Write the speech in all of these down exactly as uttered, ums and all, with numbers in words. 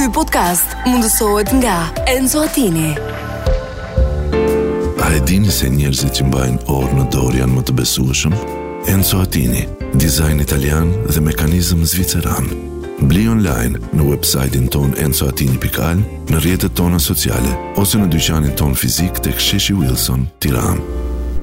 Ky podcast mundësohet nga Enzo Attini. A e dini se njerëzit që mbajnë orë në dorë janë më të besueshëm? Enzo Attini, dizajn italian dhe mekanizëm zviceran. Bli online në website-in ton enzo attini pikë al, në rrjetet tona sociale ose në dyqanin ton fizik tek Sheshi Wilson, Tiranë.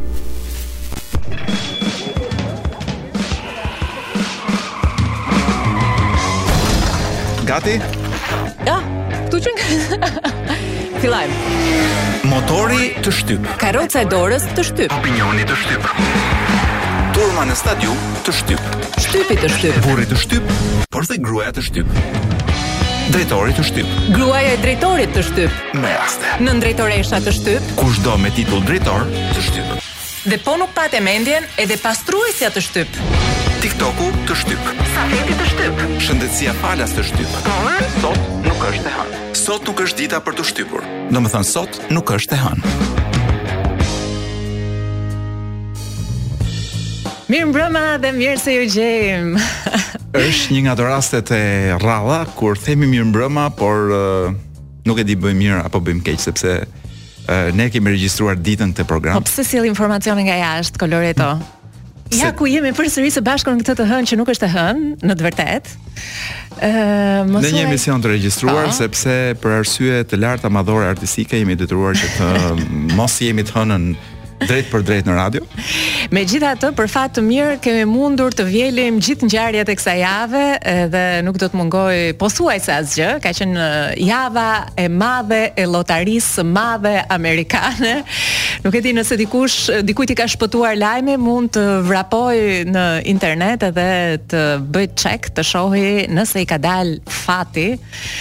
Gati? Ja, këtu që nga... Fillajmë. Motori të shtyp. Karroca e dorës të shtyp. Opinioni të shtyp. Turma në stadium të shtyp. Shtypi të shtyp. Burri të shtyp, por dhe gruaja të shtyp. Drejtori të shtyp. Gruaja e drejtorit të shtyp. Me raste. Nën drejtoresha të shtyp. Kushdo me titull drejtor të shtyp. Dhe po nuk patë mendjen edhe pastruesja të shtyp. TikToku të shtyp. Stafeti të shtyp. Shëndetësia falas të shtyp. Sot nuk është e hënë. Sot nuk është dita për të shtypur. Do më thënë sot nuk është e hënë. Mirë mbrëma dhe mirë se ju gjejmë. Është një nga të rastet e rralla kur themi mirë mbrëma, por uh, nuk e di bëjmë mirë apo bëjmë keq, sepse uh, ne kemi regjistruar ditën këtë program. Po pse sjell informacione nga jashtë, Koloreto? Ja ku jemi përsëri së bashku në këtë të hënë që nuk është e hënë, në të vërtetë. Ë, mos në një emision të regjistruar, pa, sepse për arsye të larta madhore artistike jemi detyruar që të mos jemi të hënën drejt për drejt në radio. Megjithatë, për fat të mirë kemi mundur të vjelim gjithë ngjarjet e kësaj jave dhe nuk do të mungoj pothuajse asgjë. Ka qenë java e madhe e llotarisë së madhe amerikane. Nuk e di nëse dikush dikujt i ka shpëtuar lajmi, mund të vrapoj në internet edhe të bëj check, të shohë nëse i ka dal fati.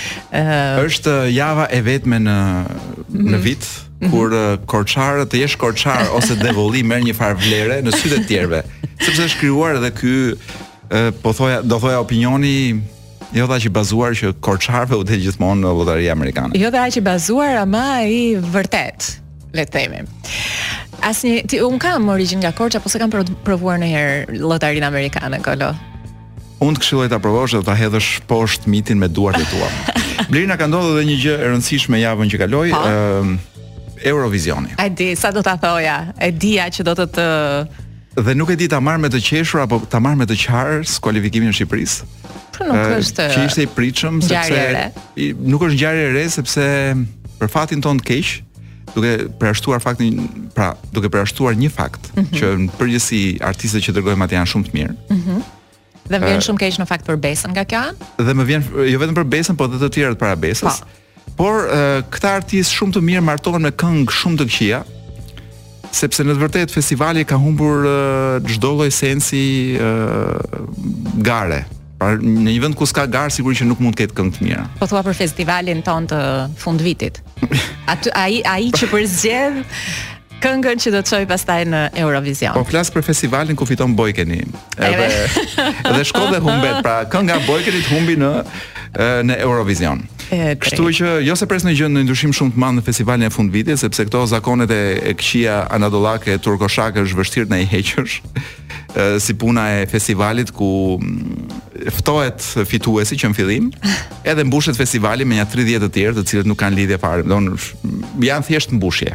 Uh, është java e vetme në mm-hmm. në vit kur uh, korçarët të jesh korçar ose devolli merr një farë vlere në sytë të tjerëve, sepse është krijuar edhe ky uh, po thoja do thoja opinioni jo dha që bazuar që korçarëve u del gjithmonë në llotaria amerikane. Jo dha që bazuar, ama i vërtet, le të themi. Asnjë ti un kam origjinë nga Korça, po se kam provuar ndonjëherë llotarinë amerikane, Kolo. Unë të këshilloj ta provosh dhe ta hedhësh poshtë mitin me duart e tua. Blerina ka ndodhur edhe një gjë e rëndësishme javën që kaloi, ë uh, Eurovisioni. A di sa do ta thoja? E dija që do të të dhe nuk e di ta marr me të qeshur apo ta marr me të qartë skualifikimin e Shqipërisë. Po nuk është. Që ishte i pritshëm sepse i, nuk është ngjarje e re sepse për fatin ton të keq, duke përjashtuar faktin, pra, duke përjashtuar një fakt, mm-hmm. që në përgjithësi artistët që dërgojmë atje janë shumë të mirë. Mhm. Dhe më vjen shumë keq në fakt për Besën nga kjo anë? Dhe më vjen jo vetëm për Besën, por edhe të tjerët para Besës. Pa. Por uh, këta artistë shumë të mirë martohen me këngë shumë të këqija, sepse në të vërtetë festivali ka humbur çdo uh, lloj sensi uh, gare. Pra në një vend ku s'ka garë sigurisht që nuk mund të ketë këngë të mira. Po thua për festivalin ton të fundvitit. Aty ai ai që përzgjedh këngën që do të çojë pastaj në Eurovision. Po flas për festivalin ku fiton Boykeni. Edhe edhe shkon dhe humbet. Pra kënga e Boykenit humbi në në Eurovision. Kështu që jo se pres në gjë në ndryshim shumë të madh në festivalin e fundvitit, sepse këto zakonet e, e këqija anadollake, turkoshake është vështirë na i heqësh. Si puna e festivalit ku ftohet fituesi që në fillim, edhe mbushet festivali me një tridhjetë të tjerë, të cilët nuk kanë lidhje fare, don janë thjesht mbushje.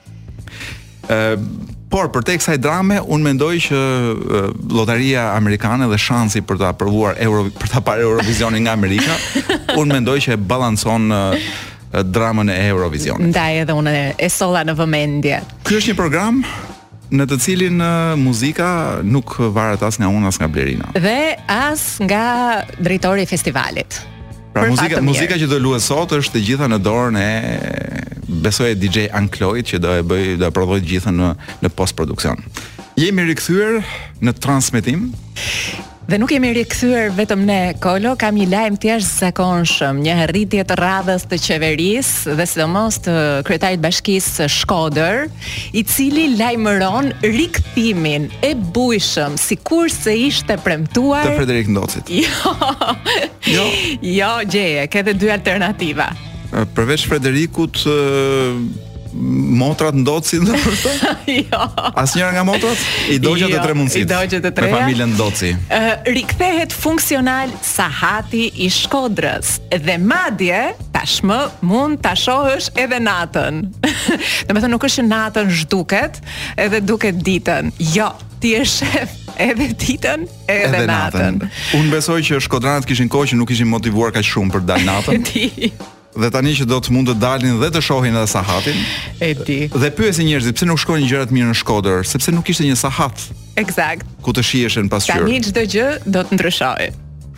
Uh, por për tek kësaj drame unë mendoj që uh, llotaria amerikane dhe shansi për ta provuar Euro për ta parë Eurovisionin nga Amerika, unë mendoj që e ballancon uh, dramën e Eurovisionit. Ndaj edhe unë e solla në vëmendje. Ky është një program në të cilin uh, muzika nuk varet as nga unë as nga Blerina. Dhe as nga drejtori i festivalit. Pra muzika, muzika që do luhet sot është të gjitha në dorën e besoj e D J Ankloid që do e bëj do e prodhoj të gjithën në në postproduksion. Jemi rikthyer në transmetim. Dhe nuk jemi rikthyer vetëm ne, Kolo, kam një lajm të jashtëzakonshëm, një rritje të radhës të qeverisë dhe sidomos të kryetarit bashkisë së Shkodër, i cili lajmëron rikthimin e bujshëm, sikurse ishte premtuar të Frederik Ndocit. Jo. Jo, jo, gjeje, ke edhe dy alternativa. Përveç Frederikut motrat ndocin ndoshta? Jo. Asnjëra nga motrat? I dogjat e tre mundësit. I dogjat e treja. Me familjen Ndoci. Uh, rikthehet funksional sahati i Shkodrës dhe madje tashmë mund ta shohësh edhe natën. Domethënë nuk është që natën zhduket, edhe duket ditën. Jo, ti je shef edhe ditën edhe, edhe natën. natën. Unë besoj që shkodranët kishin kohë që nuk ishin motivuar kaq shumë për dal natën. Di. Dhe tani që do të mund të dalin dhe të shohin edhe sahatin. E di. Dhe pyesin njerëzit pse nuk shkojnë gjërat mirë në Shkodër, sepse nuk ishte një sahat. Eksakt. Ku të shiheshin pasqyrë. Tani çdo gjë do të ndryshojë.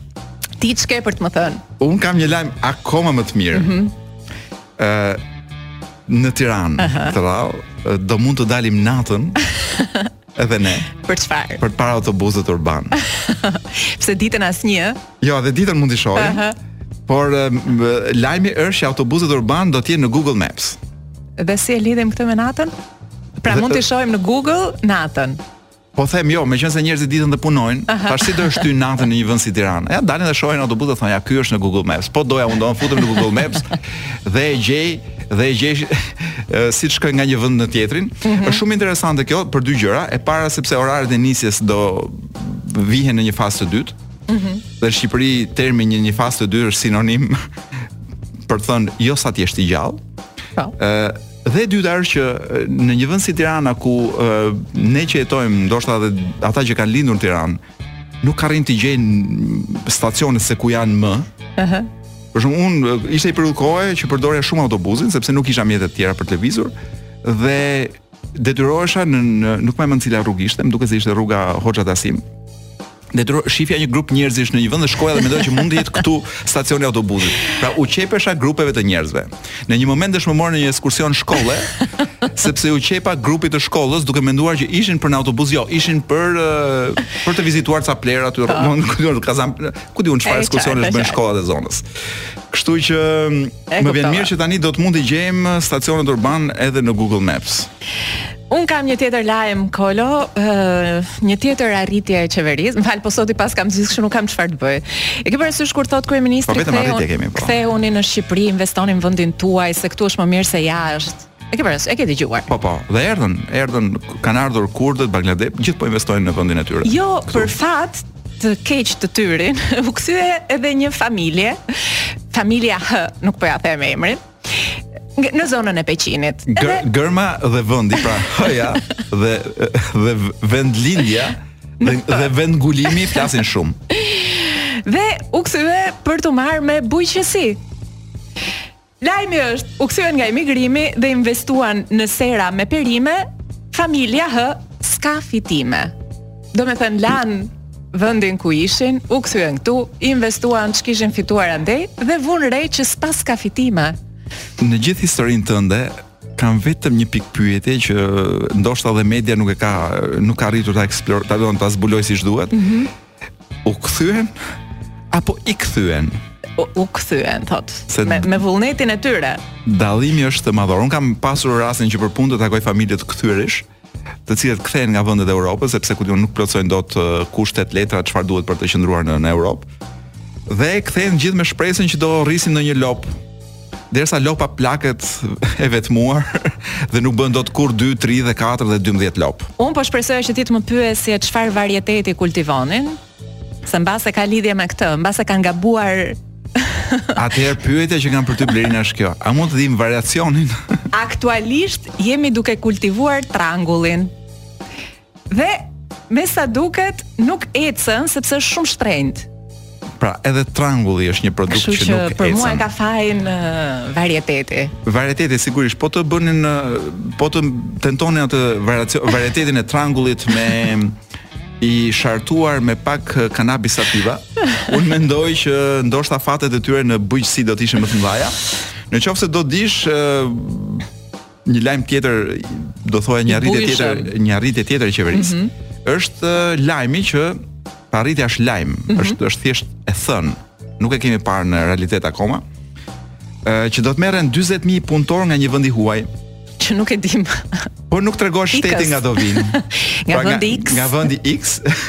Ti ç'ke për të më thënë? Un kam një lajm akoma më të mirë. Ëh, mm -hmm. në Tiranë, uh -huh. të rrallë, do mund të dalim natën. Edhe ne. Për çfarë? Për para autobusit urban. Pse ditën asnjë? Jo, edhe ditën mund t'i shohim. Uh -huh. Por lajmi është që autobuset urban do të jenë në Google Maps. Dhe si e lidhim këtë me natën? Pra dhe, mund të shohim në Google natën. Po them jo, meqense njerëzit ditën të punojnë, tash si do të shtyn natën në një vend si Tirana? Ja, dalin dhe shohin autobuset, thonë ja, ky është në Google Maps. Po doja unë do të futem në Google Maps dhe e gjej dhe e gjej si të shkoj nga një vend në tjetrin. Mm -hmm. Është shumë interesante kjo për dy gjëra. E para sepse oraret e nisjes do vihen në një fazë të dytë. Mm -hmm. Dhe në Shqipëri termi një një fazë të dytë është sinonim për të thënë jo sa ti je i gjallë. Po. Ë Dhe dyta është që në një vend si Tirana ku uh, ne që jetojmë, ndoshta edhe ata që kanë lindur në Tiranë, nuk arrin të gjejnë stacionet se ku janë më. Ëh. Uh-huh. Për shembull, unë ishte i periudhë kohe që përdorja shumë autobusin sepse nuk kisha mjete të tjera për televizor dhe detyrohesha në, në nuk më mend cila rrugë ishte, më duket se ishte rruga Hoxha Dasim. Detyroj shifja një grup njerëzish në një vend dhe shkoja dhe mendoj që mund të jetë këtu stacioni i autobusit. Pra u qepesha grupeve të njerëzve. Në një moment dëshmë morë në një ekskursion shkolle, sepse u qepa grupit të shkollës duke menduar që ishin për në autobus, jo, ishin për uh, për të vizituar ca plera aty, ku diun çfarë ekskursionesh bën shkollat e zonës. Kështu që më vjen mirë që tani do të mund të gjejmë stacionet urban edhe në Google Maps. Un kam një tjetër lajm Kolo, uh, një tjetër arritje e qeverisë. M'fal, po sot i pas kam zgjidhur kështu nuk kam çfarë të bëj. E ke parasysh kur thot kryeministri po, po. kthehuni në Shqipëri, investoni në vendin tuaj se këtu është më mirë se jashtë. E ke parasysh, e ke dëgjuar? Po po, dhe erdhën, erdhën kanë ardhur kurdët, Bangladesh, gjithë po investojnë në vendin e tyre. Jo, këtu. Për fat të keq të tyrin, u kthye edhe një familje, familja H, nuk po ja them emrin. Në zonën e Peqinit. Edhe... Gërma dhe vendi, pra H-ja dhe dhe vendlindja dhe, dhe vendngulimi flasin shumë. Dhe u kthye për të marrë me bujqësi. Lajmi është, u kthyen nga emigrimi dhe investuan në sera me perime, familja H s'ka fitime. Do me thënë lanë vendin ku ishin, u kthyen këtu, investuan ç'kishin fituar andej dhe vunë re që s'pas ka fitime. Në gjithë historinë tënde kam vetëm një pikë pyetje që ndoshta edhe media nuk e ka nuk ka arritur ta eksplorojë, ta don ta zbuloj siç duhet. Mm -hmm. U kthyen apo i kthyen? U, u kthyen, thot. Se me me vullnetin e tyre. Dallimi është të madhor. Un kam pasur rastin që për punë të takoj familje të kthyeresh, të cilët kthehen nga vendet e Europës sepse ku diun nuk plotësojnë dot kushtet letra çfarë duhet për të qëndruar në, në Europë. Dhe kthehen gjithë me shpresën që do rrisin në një lop. Derisa lopa plaket e vetmuar dhe nuk bën dot kur dy, tre dhe katër dhe dymbëdhjetë lop. Un po shpresoj që ti të më pyesje çfarë varieteti kultivonin, se mbase ka lidhje me këtë, mbase ka gabuar. Atëherë pyetja që kam për ty Blerina është kjo. A mund të dim variacionin? Aktualisht jemi duke kultivuar trangullin. Dhe me sa duket nuk ecën sepse është shumë shtrenjtë. Pra, edhe trangulli është një produkt që, që nuk ecën. Për mua ka fajin uh, varieteti. Varieteti sigurisht, po të bënin uh, po të tentonin atë varietetin e trangullit me i shartuar me pak kanabis sativa. Unë mendoj që ndoshta fatet e tyre në bujqësi do të ishin më të mëdha. Në qoftë se do dish uh, një lajm tjetër, do thoya një arritje tjetër, një arritje tjetër e qeverisë, mm -hmm. është uh, lajmi që arritja është lajm, mm -hmm. është është thjesht e thënë. Nuk e kemi parë në realitet akoma. Ë që do të merren dyzet mijë punëtor nga një vend i huaj. Që nuk e dim. Po nuk tregon shteti nga do vinë. Nga pra, vendi X. Nga vendi X.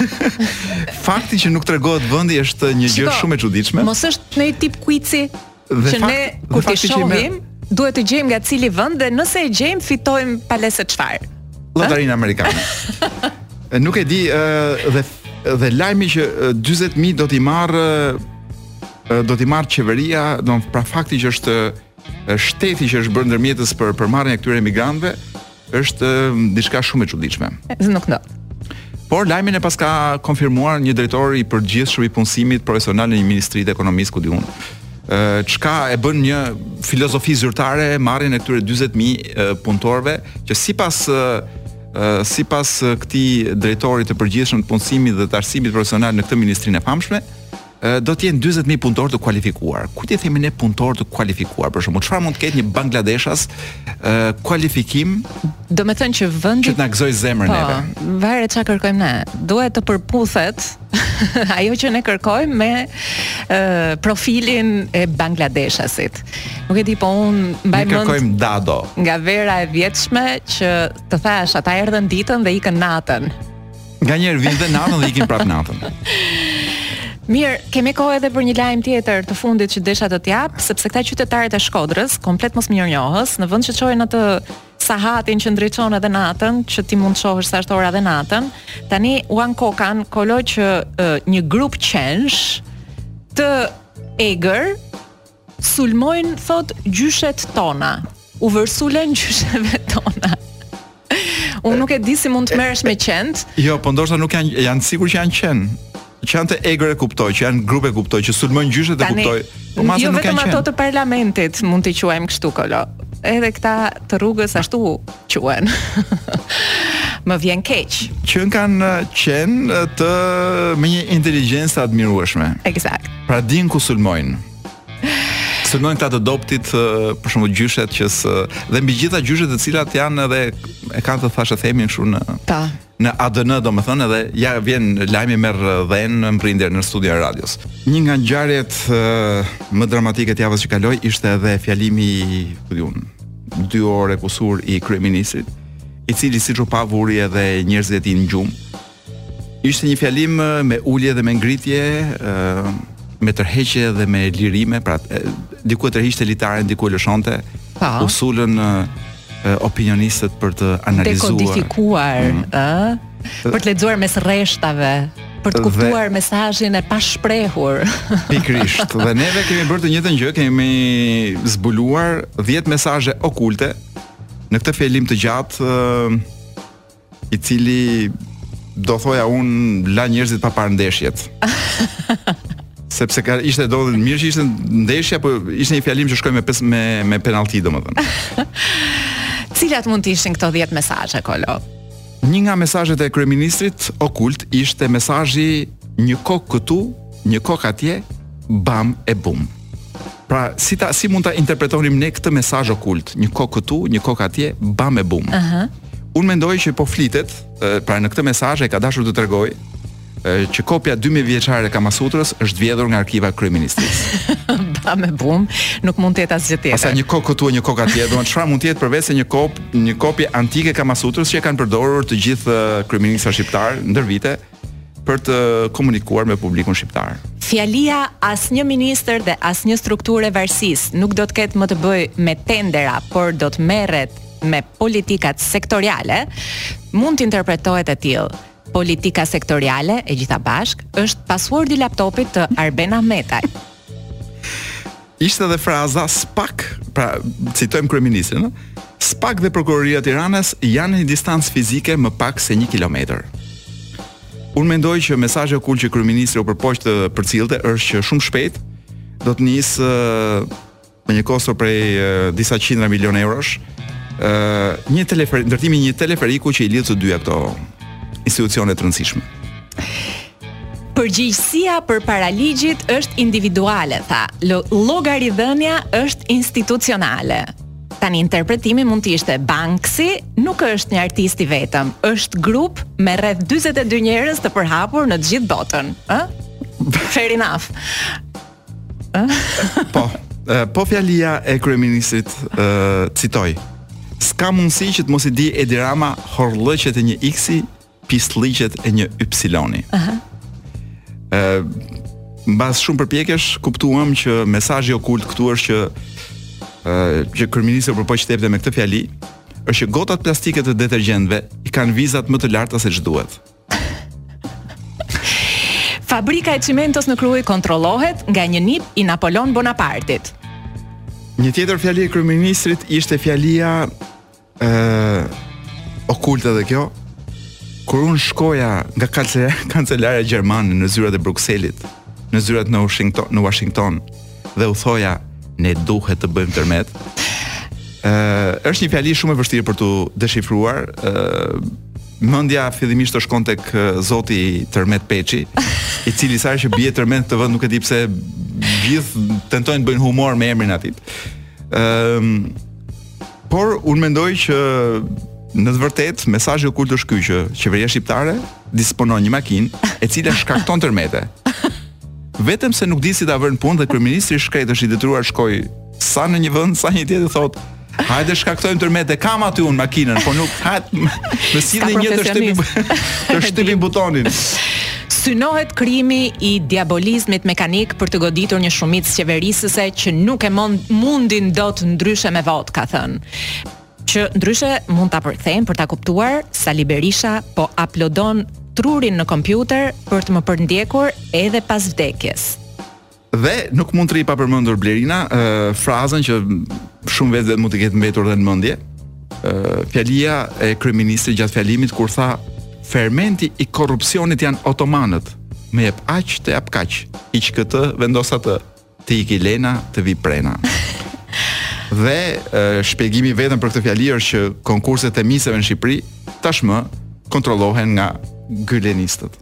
Fakti që nuk tregohet vendi është një gjë shumë e çuditshme. Mos është në një tip quizi që fakt, ne kur ti shohim duhet të gjejmë nga cili vend dhe nëse e gjejmë fitojmë palese çfarë? Llotarinë amerikane. Nuk e di uh, dhe dhe lajmi që dyzet mijë do t'i marr uh, do t'i marr qeveria, do pra fakti që është uh, shteti që është bërë ndërmjetës për për marrjen e këtyre emigrantëve është uh, diçka shumë e çuditshme. Nuk ndodh. Por lajmin e paska konfirmuar një drejtor i përgjithshëm i punësimit profesional në një ministri të ekonomisë, ku di unë. Ë çka e bën një filozofi zyrtare marrjen e këtyre dyzet mijë punëtorëve që sipas Uh, si pas uh, këtij drejtorit të përgjithshëm të punësimit dhe të arsimit profesional në këtë ministrinë e famshme, uh, do të jenë dyzet mijë punëtorë të kualifikuar. Ku ti themi ne punëtorë të kualifikuar? Për shembull, çfarë mund të ketë një Bangladeshas uh, kualifikim? Do të thënë që vendi që të na gëzoj zemrën neve. Po, varet çka kërkojmë ne. Duhet të përputhet ajo që ne kërkojmë me uh, profilin e Bangladeshasit. Nuk e di, po unë mbaj mend. Ne kërkojmë dado. Nga vera e vjetshme që të thash, ata erdhën ditën dhe ikën natën. Nganjëherë vinë dhe natën dhe ikin prapë natën. Mirë, kemi kohë edhe për një lajm tjetër të fundit që desha të t'jap, sepse këta qytetarët e Shkodrës, komplet mos mirënjohës, në vend që çojnë atë sahatin që ndriçon edhe natën, që ti mund të shohësh sa është ora edhe natën, tani u ankokan kolo që uh, një grup qensh të egër sulmojnë, thot, gjyshet tona. U vërsulen gjysheve tona. Unë nuk e di si mund të merresh me qend. Jo, po ndoshta nuk janë, janë sigurt që janë qen. Që janë të egër e kuptoj, që janë grupe kuptoj, që sulmojnë gjyshet e kuptoj. Po jo vetëm ato të parlamentit mund t'i quajmë kështu, kolo. Edhe këta të rrugës ashtu quhen. Më vjen keq. Që kanë qen të me një inteligjencë të admirueshme. Eksakt. Pra din ku sulmojnë. Sulmojnë këta të doptit, për shembull gjyshet që së, dhe mbi gjitha gjyshet të cilat janë edhe e kanë të thashë themin kështu në Ta. në A D N, domethënë, edhe ja vjen lajmi merr dhën në prindër në studio e radios. Një nga ngjarjet më dramatike të javës që kaloi ishte edhe fjalimi, ku diun, dy orë kusur i kryeministrit, i cili siç u pa vuri edhe njerëzit e tij në gjumë. Ishte një fjalim me ulje dhe me ngritje, me tërheqje dhe me lirime, pra diku e tërhiqte litaren, diku e lëshonte. U sulën opinionistët për të analizuar, dekodifikuar, mm. ë, për të lexuar mes rreshtave, për të kuptuar dhe mesazhin e pashprehur. Pikërisht. Dhe neve kemi bërë të njëjtën gjë, kemi zbuluar dhjetë mesazhe okulte në këtë fjalim të gjatë, i cili do thoja unë la njerëzit pa parë ndeshjet. Sepse ka ishte do mirë që ishte ndeshja, po ishte një fjalim që shkoi me me me penallti, domethënë. Cilat mund të ishin këto dhjetë mesazhe, Kolo? Një nga mesazhet e kryeministrit okult ishte mesazhi një kokë këtu, një kokë atje, bam e bum. Pra, si ta si mund ta interpretonim ne këtë mesazh okult, një kokë këtu, një kokë atje, bam e bum. Ëh. Uh-huh. Unë mendoj që po flitet, pra në këtë mesazh e ka dashur të tregoj që kopja dymbëdhjetë vjeçare e Kamasutrës është vjedhur nga arkiva e kryeministrisë. Ba me bum, nuk mund të jetë asgjë tjetër. Asa një kokë këtu, një kokë atje, domethënë çfarë mund të jetë përveç se një kop, një kopje antike e Kamasutrës që e kanë përdorur të gjithë kryeministrat shqiptar ndër vite për të komunikuar me publikun shqiptar. Fjalia asnjë ministër dhe asnjë strukturë varësisë nuk do të ketë më të bëjë me tendera, por do të merret me politikat sektoriale, mund të interpretohet e tillë. Politika sektoriale e gjitha bashk është passwordi i laptopit të Arben Ahmetaj. Ishte edhe fraza SPAK, pra citojmë kryeministrin, SPAK dhe Prokuroria e Tiranës janë në një distancë fizike më pak se një kilometër. Unë mendoj që mesazhi okult që kryeministri u përpoq të përcillte është që shumë shpejt do të nisë me një kostur prej disa qindra milion eurosh, një telefer, ndërtimi një teleferiku që i lidh të dyja këto institucione të rëndësishme. Përgjegjësia për paraligjit është individuale, tha. Llogaridhënia është institucionale. Tani interpretimi mund të ishte Banksi nuk është një artist i vetëm, është grup me rreth dyzet e dy njerëz të përhapur në të gjithë botën, ë? Fair enough. Ë? Po, po fjalia e kryeministrit, uh, citoj. S'ka mundësi që të mos i di Edi Rama horllëqet e një X-i, pistllëqet e një Y-i. Aha. Ë, mbas shumë përpjekjesh kuptuam që mesazhi okult këtu është që ë që kryeministri po qytete me këtë fjali, është që gotat plastike të detergjentëve i kanë vizat më të larta se ç'duhet. Fabrika e çimentos në Krujë kontrollohet nga një nip i Napoleon Bonapartit. Një tjetër fjali e kryeministrit ishte fjalia ë okulte dhe kjo, kur unë shkoja nga kancelarja gjermane në zyrat e Brukselit, në zyrat në Washington, në Washington dhe u thoja ne duhet të bëjmë tërmet. Ë është një fjali shumë e vështirë për tu deshifruar. Ë Mendja fillimisht të shkon tek zoti Tërmet Peçi, i cili sa që bie tërmet të vend nuk e di pse gjithë tentojnë të bëjnë humor me emrin atit. Ëm por unë mendoj që në të vërtetë mesazhi okult është ky që qeveria shqiptare disponon një makinë e cila shkakton tërmete. Vetëm se nuk di si ta vënë punë dhe kryeministri i shkret është i detyruar shkoj sa në një vend, sa një tjetër thotë hajde shkaktojmë tërmete, kam aty unë makinën, po nuk hajt më sillni një të shtypim të shtypim butonin. Synohet krimi i diabolizmit mekanik për të goditur një shumicë qeverisëse që nuk e mundin dot ndryshe me votë, ka thënë. Që ndryshe mund ta përkthejmë për ta kuptuar Sali Berisha po uploadon trurin në kompjuter për të më përndjekur edhe pas vdekjes. Dhe nuk mund të rri pa përmendur Blerina, uh, frazën që shumë vetë mund të ketë mbetur dhe në mendje. Uh, fjalia e kryeministrit gjatë fjalimit kur tha fermenti i korrupsionit janë otomanët. Me jep aq të jap kaq. Hiq këtë, vendos atë. Të iki lena, të vi prena. Dhe uh, shpjegimi vetëm për këtë fjali është që konkurset e miseve në Shqipëri tashmë kontrollohen nga gylenistët.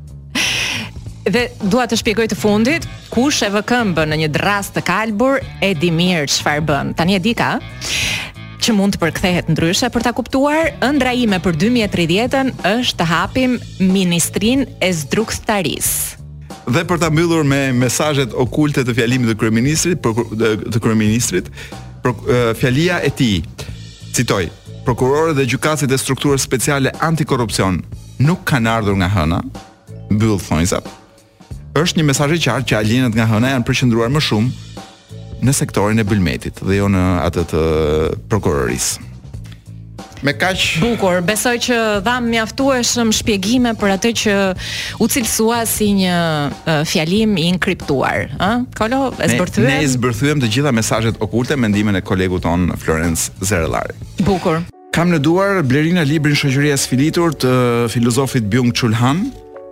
Dhe dua të shpjegoj të fundit, kush e vë këmbën në një drast të kalbur e di mirë çfarë bën. Tani e di ka që mund të përkthehet ndryshe për ta kuptuar. Ëndra ime për dy mijë e tridhjetën është të hapim Ministrinë e Zdrugstarisë. Dhe për ta mbyllur me mesazhet okulte të fjalimit të kryeministrit, të kryeministrit, fjalia e tij, citoj: prokurorët dhe gjykatësit e strukturës speciale antikorrupsion nuk kanë ardhur nga hëna, mbyll thonjzat. Është një mesazh i qartë që alienet nga hëna janë përqendruar më shumë në sektorin e Bylmetit dhe jo në atë të prokurorisë. Me kaq bukur, besoj që dham mjaftueshëm shpjegime për atë që u cilësua si një uh, fjalim i inkriptuar, ë? Kolo, e zbërthyem. Ne, ne zbërthyem të gjitha mesazhet okulte me ndihmën e kolegut ton Florence Zerellari. Bukur. Kam në duar Blerina librin Shoqëria e sfilitur të filozofit Byung-Chul Han.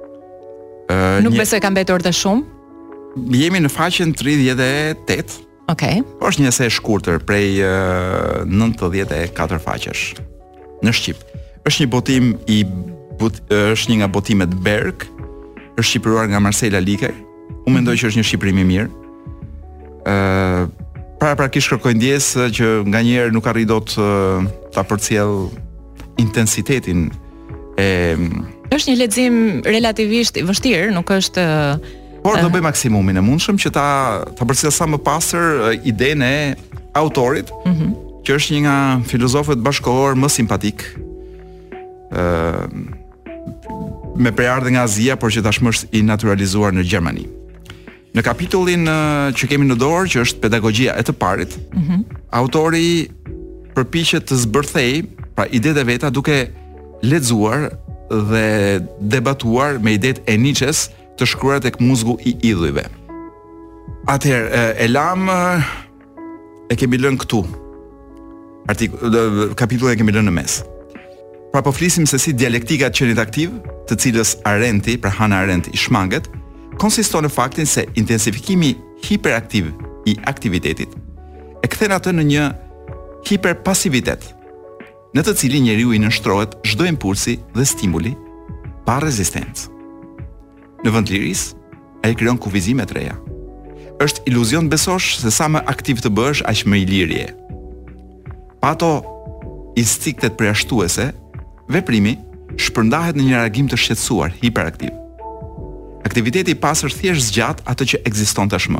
Uh, Nuk një... besoj ka mbetur të shumë. Jemi në faqen tridhjetë e tetë. Okej. Okay. Është një esej e shkurtër prej uh, nëntëdhjetë e katër faqesh në shqip. Është një botim i but, është një nga botimet Berg, është shqipëruar nga Marcela Likaj. Unë mendoj që është një shqipërim i mirë. Ë uh, para prakisht kërkoj ndjesë që nganjëherë nuk arri dot uh, ta përcjell intensitetin e është një lexim relativisht i vështirë, nuk është por do bëj maksimumin e mundshëm që ta ta përcjell sa më pastër idenë e autorit, mm -hmm. që është një nga filozofët bashkëkohor më simpatik. ë me prejardhje nga Azia, por që tashmë është i naturalizuar në Gjermani. Në kapitullin që kemi në dorë, që është pedagogjia e të parit, mm -hmm. autori përpiqet të zbërthejë pra idetë e veta duke lexuar dhe debatuar me idetë e Nietzsches të shkruar tek Muzgu i idhujve. Atëherë, e lam e kemi lënë këtu. Artikull kapitullin e kemi lënë në mes. Pra po flisim se si dialektika e qenit aktiv, të cilës Arendti, pra Hannah Arendt i shmanget, konsiston në faktin se intensifikimi hiperaktiv i aktivitetit e kthen atë në një hiperpasivitet, në të cilin njeriu i nënshtrohet çdo impulsi dhe stimuli pa rezistencë. Në vend lirisë, ai krijon kufizime të reja. Është iluzion besosh se sa më aktiv të bësh, aq më i lirë je. Pa ato instinktet përjashtuese, veprimi shpërndahet në një reagim të shqetësuar, hiperaktiv. Aktiviteti i pastër thjesht zgjat atë që ekziston tashmë.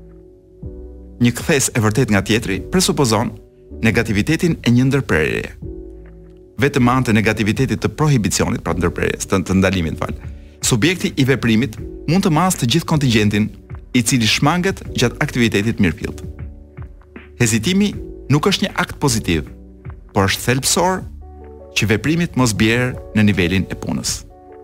Një kthes e vërtet nga tjetri presupozon negativitetin e një ndërprerjeje. Vetëm anë të negativitetit të prohibicionit, pra ndërprerjes, të, të ndalimit, fal. Subjekti i veprimit mund të masë të gjithë kontingjentin i cili shmanget gjatë aktivitetit mirëfillt. Hezitimi nuk është një akt pozitiv, por është thelbësor që veprimi të mos bjerë në nivelin e punës.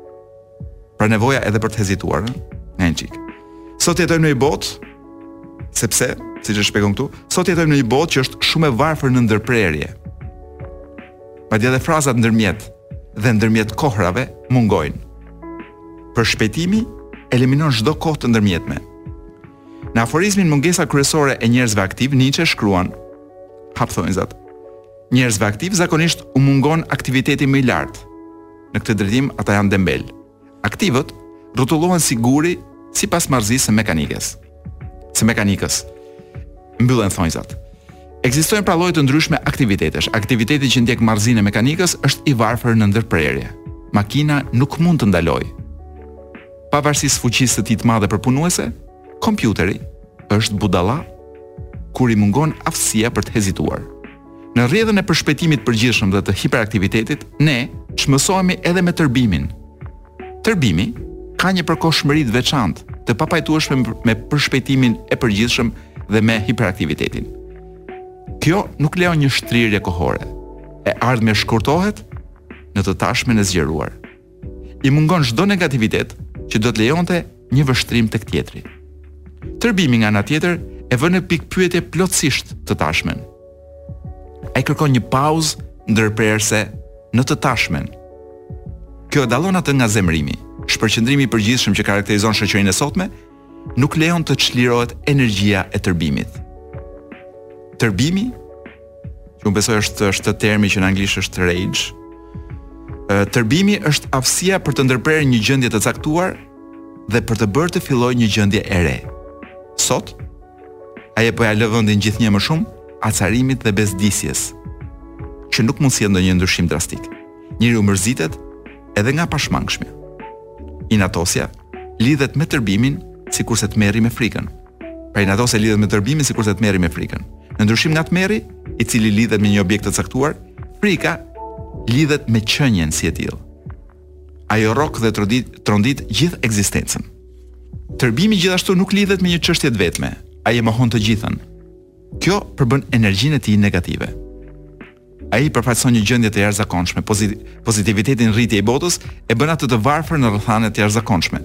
Pra nevoja edhe për të hezituar, nga një çik. Sot jetojmë në një botë, sepse, siç e shpjegon këtu, sot jetojmë në një botë që është shumë e varfër në ndërprerje. Madje edhe frazat ndërmjet dhe ndërmjet kohrave mungojnë. Për shpejtimi eliminon çdo kohë të ndërmjetme. Në aforizmin Mungesa kryesore e njerëzve aktiv, Nietzsche shkruan, hap thonjzat, njerëzve aktiv zakonisht u mungon aktiviteti më i lartë. Në këtë drejtim ata janë dembel. Aktivët rrotullohen si guri sipas marrëzisë së mekanikës. Së mekanikës. Mbyllen thonjzat. Ekzistojnë pra lloje të ndryshme aktivitetesh. Aktiviteti që ndjek marrëzinë e mekanikës është i varfër në ndërprerje. Makina nuk mund të ndalojë. Pavarësisht fuqisë së tij të madhe përpunuese, kompjuteri është budalla kur i mungon aftësia për të hezituar. Në rrjedhën e përshpejtimit përgjithshëm dhe të hiperaktivitetit, ne çmësohemi edhe me tërbimin. Tërbimi ka një përkohshmëri të veçantë, të papajtueshme me përshpejtimin e përgjithshëm dhe me hiperaktivitetin. Kjo nuk lejon një shtrirje kohore. E ardhmja shkurtohet në të tashmen e zgjeruar. I mungon çdo negativitet që do të lejonte një vështrim tek tjetri. Tërbimi nga ana tjetër e vën në pikë pyetje plotësisht të tashmen. Ai kërkon një pauzë ndërprerëse në të tashmen. Kjo dallon atë nga zemrimi. Shpërqendrimi i përgjithshëm që karakterizon shoqërinë e sotme nuk lejon të çlirohet energjia e tërbimit. Tërbimi, që unë besoj është është termi që në anglisht është rage. Tërbimi është aftësia për të ndërprerë një gjendje të caktuar dhe për të bërë të fillojë një gjendje e re. Sot, ai po ja lë vendin gjithnjë më shumë acarimit dhe bezdisjes, që nuk mund të sjellë ndonjë ndryshim drastik. Njeriu mërzitet edhe nga pashmangshmja. Inatosja lidhet me tërbimin sikurse të merri me frikën. Pra inatosja lidhet me tërbimin sikurse të merri me frikën. Në ndryshim nga tmerri, i cili lidhet me një objekt të caktuar, frika lidhet me qenjen si e tillë. Ajo rrok dhe trondit, trondit gjithë ekzistencën. Tërbimi gjithashtu nuk lidhet me një çështje të vetme, ai e mohon të gjithën. Kjo përbën energjinë e tij negative. Ai përfaqëson një gjendje të jashtëzakonshme, pozit- pozitivitetin rritje i botës e bën atë të varfër në rrethane të jashtëzakonshme.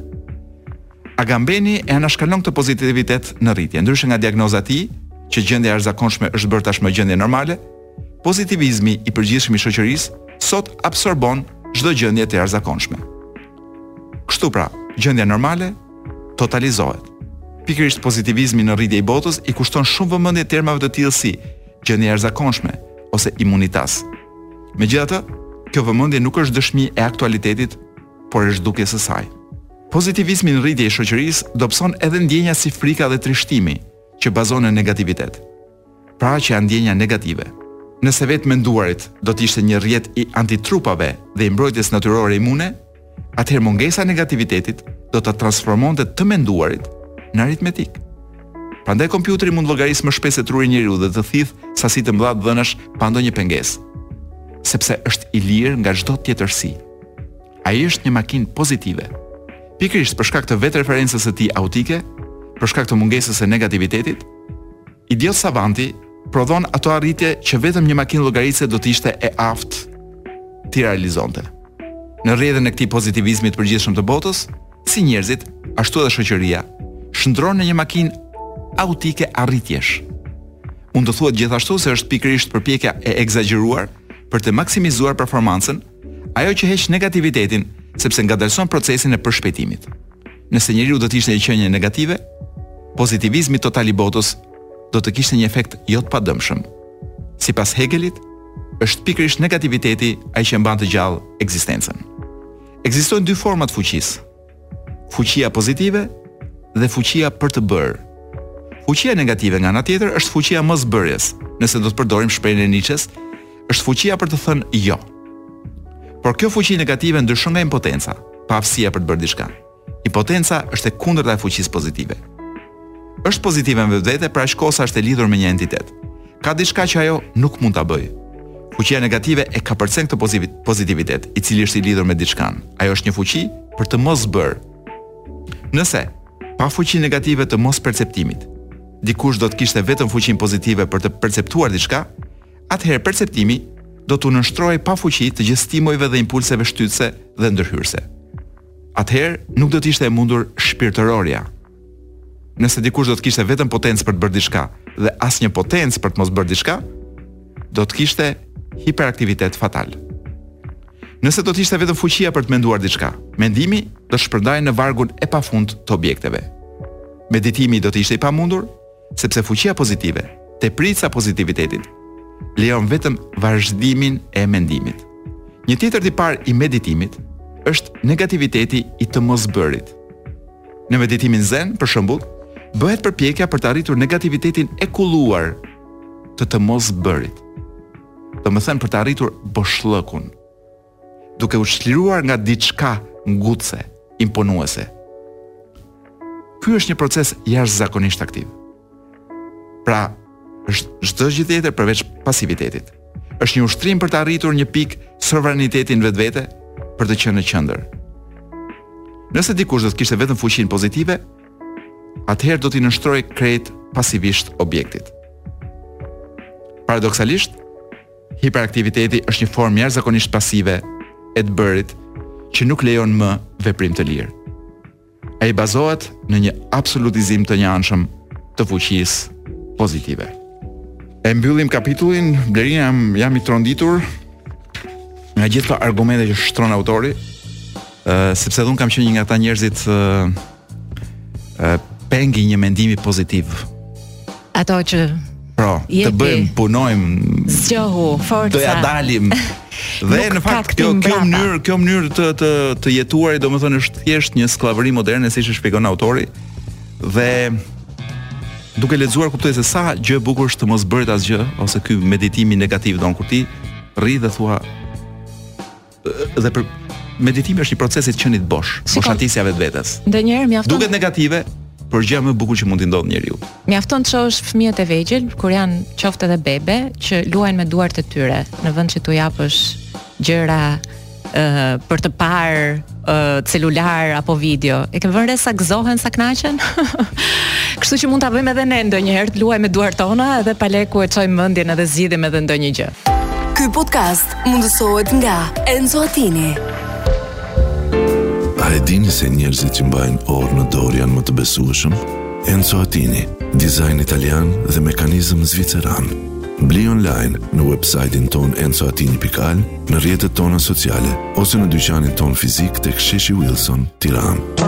Agambeni e anashkalon këtë pozitivitet në rritje, ndryshe nga diagnoza e tij, që gjendja e jashtëzakonshme është bërë tashmë gjendje normale, pozitivizmi i përgjithshëm i shoqërisë sot absorbon çdo gjendje të jashtëzakonshme. Kështu pra, gjendja normale totalizohet. Pikërisht pozitivizmi në rritje i botës i kushton shumë vëmendje termave të tillë si gjendja e jashtëzakonshme ose imunitas. Megjithatë, kjo vëmendje nuk është dëshmi e aktualitetit, por është zhdukje së saj. Pozitivizmi në rritje i shoqërisë dobëson edhe ndjenja si frika dhe trishtimi, që bazon në negativitet. Pra që janë ndjenja negative. Nëse vetë menduarit do të ishte një rrjet i antitrupave dhe i mbrojtjes natyrore imune, atëherë mungesa e negativitetit do ta transformonte të menduarit në aritmetik. Prandaj kompjuteri mund llogarisë më shpejt se truri njeriu dhe të thith sasi të mëdha dhënash pa ndonjë pengesë, sepse është i lirë nga çdo tjetërsi. Ai është një makinë pozitive. Pikërisht për shkak të vetë referencës së tij autike, për shkak të mungesës së negativitetit, idiot savanti prodhon ato arritje që vetëm një makinë llogaritëse do të ishte e aftë t'i realizonte. Në rrjedhën e këtij pozitivizmi të përgjithshëm të botës, si njerëzit, ashtu edhe shoqëria, shndron në një makinë autike arritjesh. Mund të thuhet gjithashtu se është pikërisht përpjekja e egzageruar për të maksimizuar performancën, ajo që heq negativitetin, sepse ngadalson procesin e përshpejtimit. Nëse njeriu do të ishte një qenie negative, pozitivizmi total i botës do të kishte një efekt jo të padëmshëm. Sipas Hegelit, është pikërisht negativiteti ai që mban të gjallë ekzistencën. Ekzistojnë dy forma të fuqisë. Fuqia pozitive dhe fuqia për të bërë. Fuqia negative nga ana tjetër është fuqia mosbërjes, nëse do të përdorim shprehjen e Nietzsches, është fuqia për të thënë jo. Por kjo fuqi negative ndryshon nga impotenca, pa aftësia për të bërë diçka. Impotenca është e kundërta e fuqisë pozitive. Është pozitive në vetvete, pra aq kohë sa është e lidhur me një entitet. Ka diçka që ajo nuk mund ta bëjë. Fuqia negative e kapërcen këtë pozitivitet, i cili është i lidhur me diçkan. Ajo është një fuqi për të mos bërë. Nëse pa fuqi negative të mos perceptimit, dikush do të kishte vetëm fuqinë pozitive për të perceptuar diçka, atëherë perceptimi do t'u nënshtrojë pa fuqi të gjithë stimujve dhe impulseve shtytëse dhe ndërhyrëse. Atëherë nuk do të ishte e mundur shpirtërorja. Nëse dikush do të kishte vetëm potencë për të bërë diçka dhe asnjë potencë për të mos bërë diçka, do të kishte hiperaktivitet fatal. Nëse do të ishte vetëm fuqia për të menduar diçka, mendimi do shpërndajë në vargun e pafund të objekteve. Meditimi do të ishte i pamundur, sepse fuqia pozitive, teprica pozitivitetit, lejon vetëm vazhdimin e mendimit. Një tjetër tipar i meditimit është negativiteti i të mosbërit. Në meditimin zen, për shembull, bëhet përpjekja për të arritur negativitetin e kulluar të të mosbërit. Do të thënë për të arritur boshllëkun, duke u çliruar nga diçka ngutse, imponuese. Ky është një proces jashtëzakonisht aktiv. Pra, është çdo gjë tjetër përveç pasivitetit. Është një ushtrim për të arritur një pikë sovranitetin vetvete për të qenë në qendër. Nëse dikush do të kishte vetëm fuqinë pozitive, atëherë do t'i nënshtrojë krejt pasivisht objektit. Paradoksalisht, hiperaktiviteti është një formë jashtëzakonisht pasive e të bërit që nuk lejon më veprim të lirë. Ai bazohet në një absolutizim të njanshëm të fuqisë pozitive. E mbyllim kapitullin, Blerina, jam, jam i tronditur nga gjithë këto argumente që shtron autori, uh, sepse unë kam qenë një nga ata njerëzit uh, uh, pengi një mendimi pozitiv. Ato që Pro, të bëjmë, punojmë, zgjohu, forca. Do ja dalim. Dhe në fakt kjo kjo mënyrë, kjo mënyrë të të të jetuarit, domethënë është thjesht një skllavëri moderne, siç e shpjegon autori. Dhe duke lexuar kuptoj se sa gjë e bukur është të mos bëret asgjë, ose ky meditimi negativ, don kur ti rri dhe thua dhe për meditimi është një proces i të qenit bosh, boshatisja vetvetes. Ndonjëherë mjafton. Duket negative, por gjë më e bukur që mund t'i ndodhë njeriu. Mjafton të shohësh fëmijët e vegjël kur janë qoftë edhe bebe që luajnë me duart e tyre, në vend që t'u japësh gjëra uh, për të parë uh, celular apo video. E ke vënë re sa gëzohen, sa kënaqen? Kështu që mund ta bëjmë edhe ne ndonjëherë, të luajmë me duart tona edhe pa leku e çojmë mendjen edhe zgjidhim edhe ndonjë gjë. Ky podcast mundësohet nga Enzo Attini. A e dini se njerëzit që mbajnë orë në dorë janë më të besueshëm? Enzo Attini, dizajn italian dhe mekanizëm zviceran. Bli online në website-in ton enzo attini pikë al, në rrjetet tona sociale ose në dyqanin ton fizik tek sheshi Wilson, Tiranë.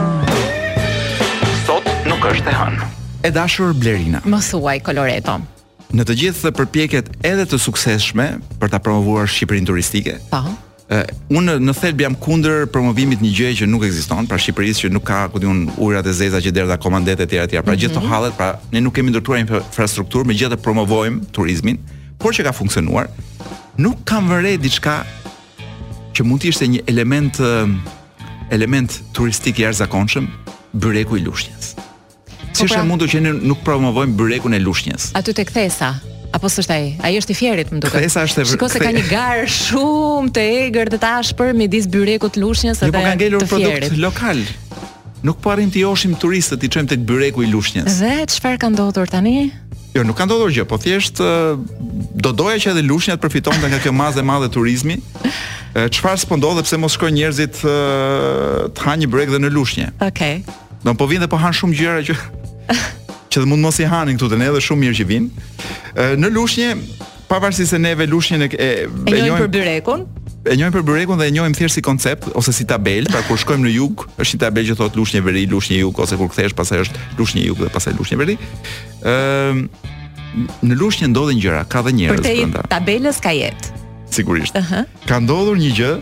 Sot nuk është e hënë. E dashur Blerina. Mos thuaj Coloreto. Në të gjithë përpjekjet edhe të suksesshme për ta promovuar Shqipërinë turistike. Po. Uh, unë në thelb jam kundër promovimit një gjëje që nuk ekziston, pra Shqipërisë që nuk ka, ku diun, ujërat e zeza që derdha komandet e tjera të tjera. Pra mm -hmm. gjithë to hallet, pra ne nuk kemi ndërtuar infrastrukturë megjithatë të promovojmë turizmin, por që ka funksionuar, nuk kam vënë re diçka që mund të ishte një element uh, element turistik i jashtëzakonshëm, byreku i lushnjës. Si është e mundur që ne nuk promovojmë byrekun e lushnjës? Aty tek Thesa. Apo s'është ai? Ai është i Fierit, më duket. Thesa është e Shikoj se ka një garë shumë të egër dhe të ashpër midis byrekut të Lushnjës dhe të Fierit. Jo, po ka ngelur produkt lokal. Nuk po arrim të joshim turistët, i çojmë tek byreku i Lushnjës. Dhe çfarë ka ndodhur tani? Jo, nuk ka ndodhur gjë, po thjesht do doja që edhe Lushnja të përfitonte nga kjo mazë e madhe turizmi. Çfarë s'po ndodh pse mos shkojnë njerëzit të hanë një brek dhe në Lushnjë? Okej. Do po vinë dhe po hanë shumë gjëra që që mund mos i hanin këtu të ne dhe shumë mirë që vinë. Në Lushnjë, pavarësisht se neve Lushnjën e e, e njohim për byrekun, e njohim për byrekun dhe e njohim thjesht si koncept ose si tabelë, pra kur shkojmë në jug, është një tabelë që thotë Lushnjë Veri, Lushnjë Jug, ose kur kthesh pastaj është Lushnjë Jug dhe pastaj Lushnjë Veri. Ëm në Lushnjë ndodhin gjëra, ka dhe njerëz brenda. Për te tabelës ka jetë. Sigurisht. Uh -huh. Ka ndodhur një gjë,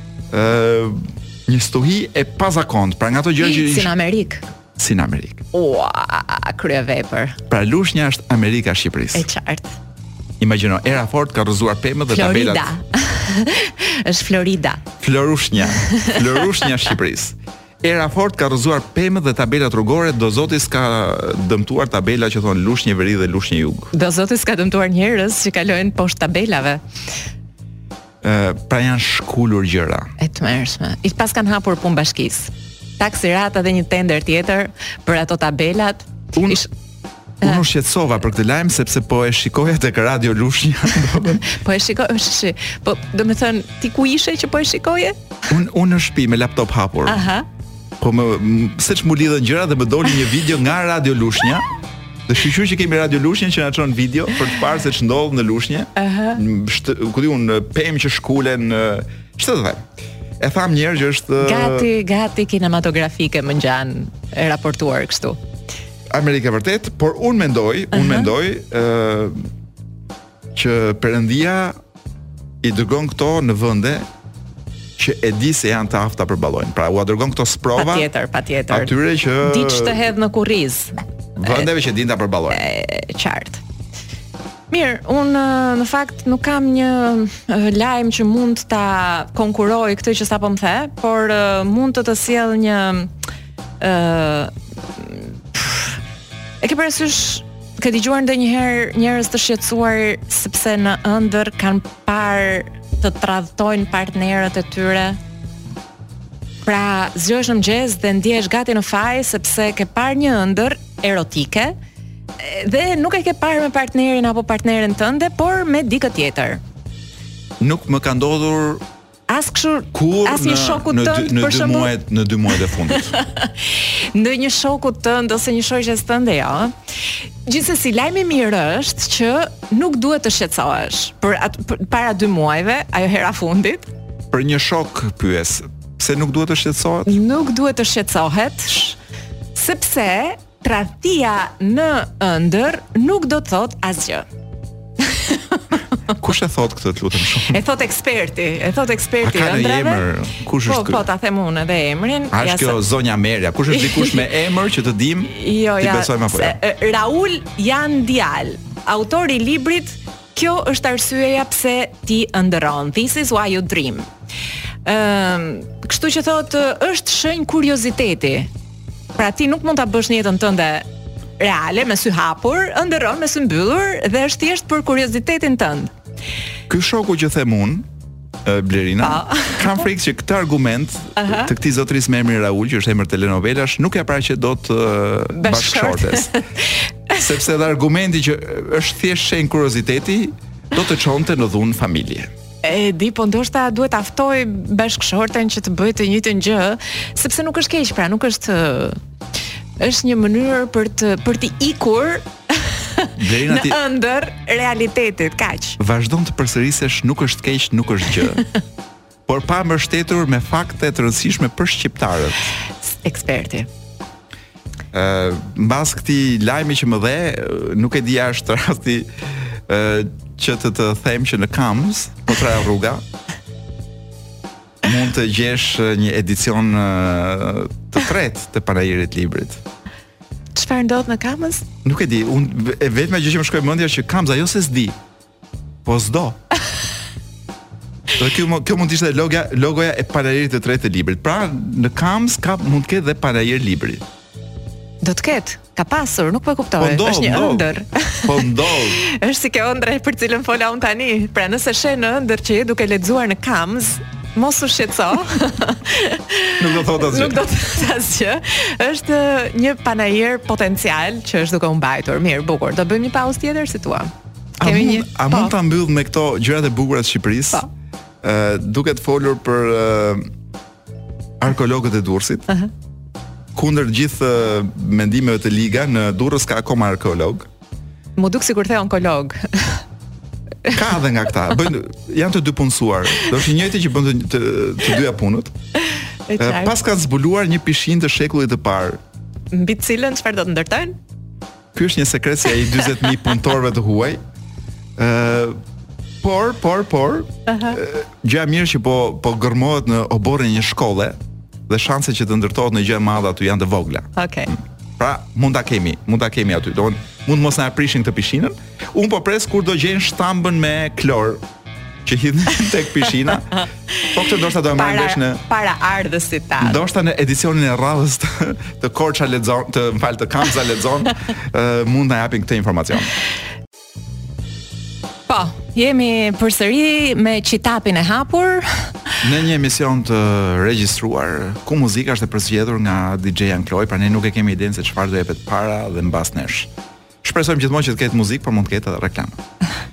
ë një stuhi e pazakontë, pra nga ato gjëra që si në Amerikë. Si në Amerikë. Ua, kryevepër. Pra Lushnja është Amerika e Shqipërisë. E qartë. Imagjino, Era Fort ka rrëzuar pemët dhe Florida. tabelat. Është Florida. Florushnia, Florushnia e Shqipërisë. Era Fort ka rrëzuar pemët dhe tabelat rrugore, do zoti s'ka dëmtuar tabela që thon Lushnjë Veri dhe Lushnjë Jug. Do zoti s'ka dëmtuar njerëz që kalojnë poshtë tabelave. Ë, pra janë shkulur gjëra. E tmerrshme. I pas kanë hapur punë bashkisë. Taksirat edhe një tender tjetër për ato tabelat. Unë Ish... Unë u shqetësova për këtë lajm sepse po e shikoja tek Radio Lushnja. Po e shikoj, shi. Po, do të thënë, ti ku ishe që po e shikoje? Unë unë në shtëpi me laptop hapur. Aha. Po më siç mu lidhën gjëra dhe më doli një video nga Radio Lushnja. Dhe shqyqyr që kemi Radio Lushnjë që na çon video për të parë se ç'ndodh në Lushnjë. Ëh. Ku di unë pemë që shkulen, ç'të them. E tham një herë që është gati, gati kinematografike më ngjan e raportuar kështu. Amerika vërtet, por unë mendoj, unë uh-huh. mendoj ë që Perëndia i dërgon këto në vende që e di se janë të afta për ballojnë. Pra u dërgon këto sprova. Patjetër, patjetër. Atyre që diç të hedh në kurriz. Vendeve që dinta për ballojnë. E qartë. Mirë, unë në fakt nuk kam një lajm që mund ta konkuroj këtë që sapo më the, por mund të të sjell një ë E ke parasysh, ke dëgjuar ndonjëherë njerëz të shqetësuar sepse në ëndër kanë parë të tradhtojnë partnerët e tyre? Pra, zgjohesh në mëngjes dhe ndihesh gati në faj sepse ke parë një ëndër erotike dhe nuk e ke parë me partnerin apo partneren tënde, por me dikë tjetër. Nuk më ka ndodhur as kështu, as një shoku tënd për shembull, në dy muajt, në dy muajt e fundit. Në një shoku tënd ose një shoqes tënde, jo. Gjithsesi, lajmi i mirë është që nuk duhet të shqetësohesh për, at, për para dy muajve, ajo hera fundit. Për një shok pyes, pse nuk duhet të shqetësohet? Nuk duhet të shqetësohet, sepse tradhtia në ëndër nuk do të thotë asgjë. Kush e thot këtë, të lutem shumë? E thot eksperti, e thot eksperti ëndrave. A ka një emër? Kush është ky? Po, po, ta them unë edhe emrin. A është kjo zonja Merja? Kush është dikush me emër që të dim? Jo, ti ja, besojmë apo jo? Raul Jan Dial, autori i librit Kjo është arsyeja pse ti ëndërron. This is why you dream. Ëm, kështu që thot, është shenjë kurioziteti. Pra ti nuk mund ta bësh në jetën tënde reale me sy hapur, ëndërron me sy mbyllur dhe është thjesht për kuriozitetin tënd. Ky shoku që them unë, Blerina, kam frikë që këtë argument uh-huh. të këtij zotëris me emrin Raul, që është emër telenovelash, nuk ja paraqet dot uh, bashkëshortes. Sepse edhe argumenti që është thjesht shenjë kurioziteti do të çonte në dhunë familje. E di, po ndoshta duhet aftoj bashkëshorten që të bëjë të njëjtën gjë, sepse nuk është keq, pra nuk është është një mënyrë për të për të ikur në ti... ëndër realitetit, kaq. Vazhdon të përsërisesh nuk është keq, nuk është gjë. Por pa mbështetur me fakte të rëndësishme për shqiptarët. Eksperti. Ë, uh, mbas këtij lajmi që më dhe, nuk e di është rasti ë uh, që të të them që në Kams, po tra rruga, mund të gjesh një edicion uh, të tretë të panajirit librit. Çfarë ndodh në Kamës? Nuk e di, unë e vetëm gjë që më shkoi mendja që Kamza jo se s'di, po s'do. Do kjo kjo mund të ishte logoja logoja e panajirit të tretë të librit. Pra në Kams ka mund të ketë dhe panajir libri. Do të ketë, ka pasur, nuk po e kuptoj. Po është një ëndër. Po ndodh. Është si kjo ëndër për cilën fola unë tani. Pra nëse sheh në ëndër që je duke lexuar në Kams, mos u shqetëso. Nuk do thotë asgjë. Nuk do thotë asgjë. Është një panajir potencial që është duke u mbajtur. Mirë, bukur. Do bëjmë një pauzë tjetër si thua. Kemi një. A mund ta mbyll me këto gjërat e bukura të Shqipërisë? Ë, uh, duke të folur për uh, arkeologët e Durrësit. Ëh. Uh-huh. Kundër gjithë uh, mendimeve të liga, në Durrës ka akoma arkeolog. Mu duk sikur the onkolog. Ka edhe nga këta, bëjnë, janë të dy punësuar. Do është i njëjti që bën të, të, të dyja punët. Uh, pas kanë zbuluar një pishinë të shekullit të parë. Mbi të cilën çfarë do të ndërtojnë? Ky është një sekret si ai dyzet mijë punëtorëve të huaj. Ë uh, por, por, por, uh-huh. uh, gjëja mirë që po po gërmohet në oborrin e një shkolle dhe shanset që të ndërtohet në gjë e madhe aty janë të vogla. Okej. Okay. Pra, mund ta kemi, mund ta kemi aty. Do mund mos na prishin këtë pishinën. Un po pres kur do gjejnë shtambën me klor që hidhen tek pishina. Po këtë ndoshta do e marrë vesh në para ardhësit tan. Ndoshta në edicionin e radhës të, të Korça lexon, të më fal të Kamza lexon, uh, mund na japin këtë informacion. Po, jemi përsëri me qitapin e hapur në një emision të regjistruar ku muzika është e përzgjedhur nga D J Ankloj, pra ne nuk e kemi idenë se çfarë do jepet para dhe mbas nesh. Shpresojmë gjithmonë që të ketë muzikë, por mund të ketë edhe reklama.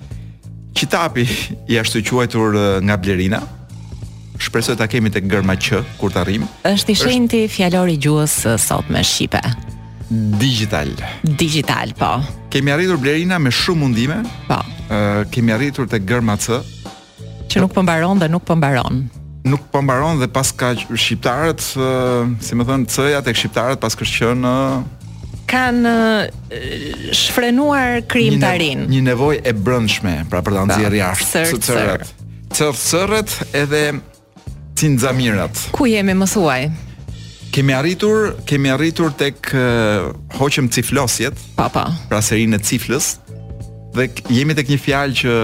Qitapi i ashtu quajtur nga Blerina. Shpresoj ta kemi tek gërma Q kur të arrim. Është i shenjti fjalori gjuhës sot me shqipe. Digital. Digital, po. Kemi arritur Blerina me shumë mundime. Po. Uh, kemi arritur tek gërma C. Që nuk po mbaron dhe nuk po mbaron. Nuk po mbaron dhe pas ka shqiptarët, uh, si më thon, C-ja tek shqiptarët pas ka qenë uh, kanë uh, shfrenuar krijimtarin. Një, një nevojë e brendshme, pra për ta nxjerrë jashtë cërët. Cërët edhe cinxamirat. Ku jemi më thuaj? Kemi arritur, kemi arritur tek uh, hoqëm ciflosjet. Pa, pa. Pra serinë e ciflës. Dhe jemi tek një fjalë që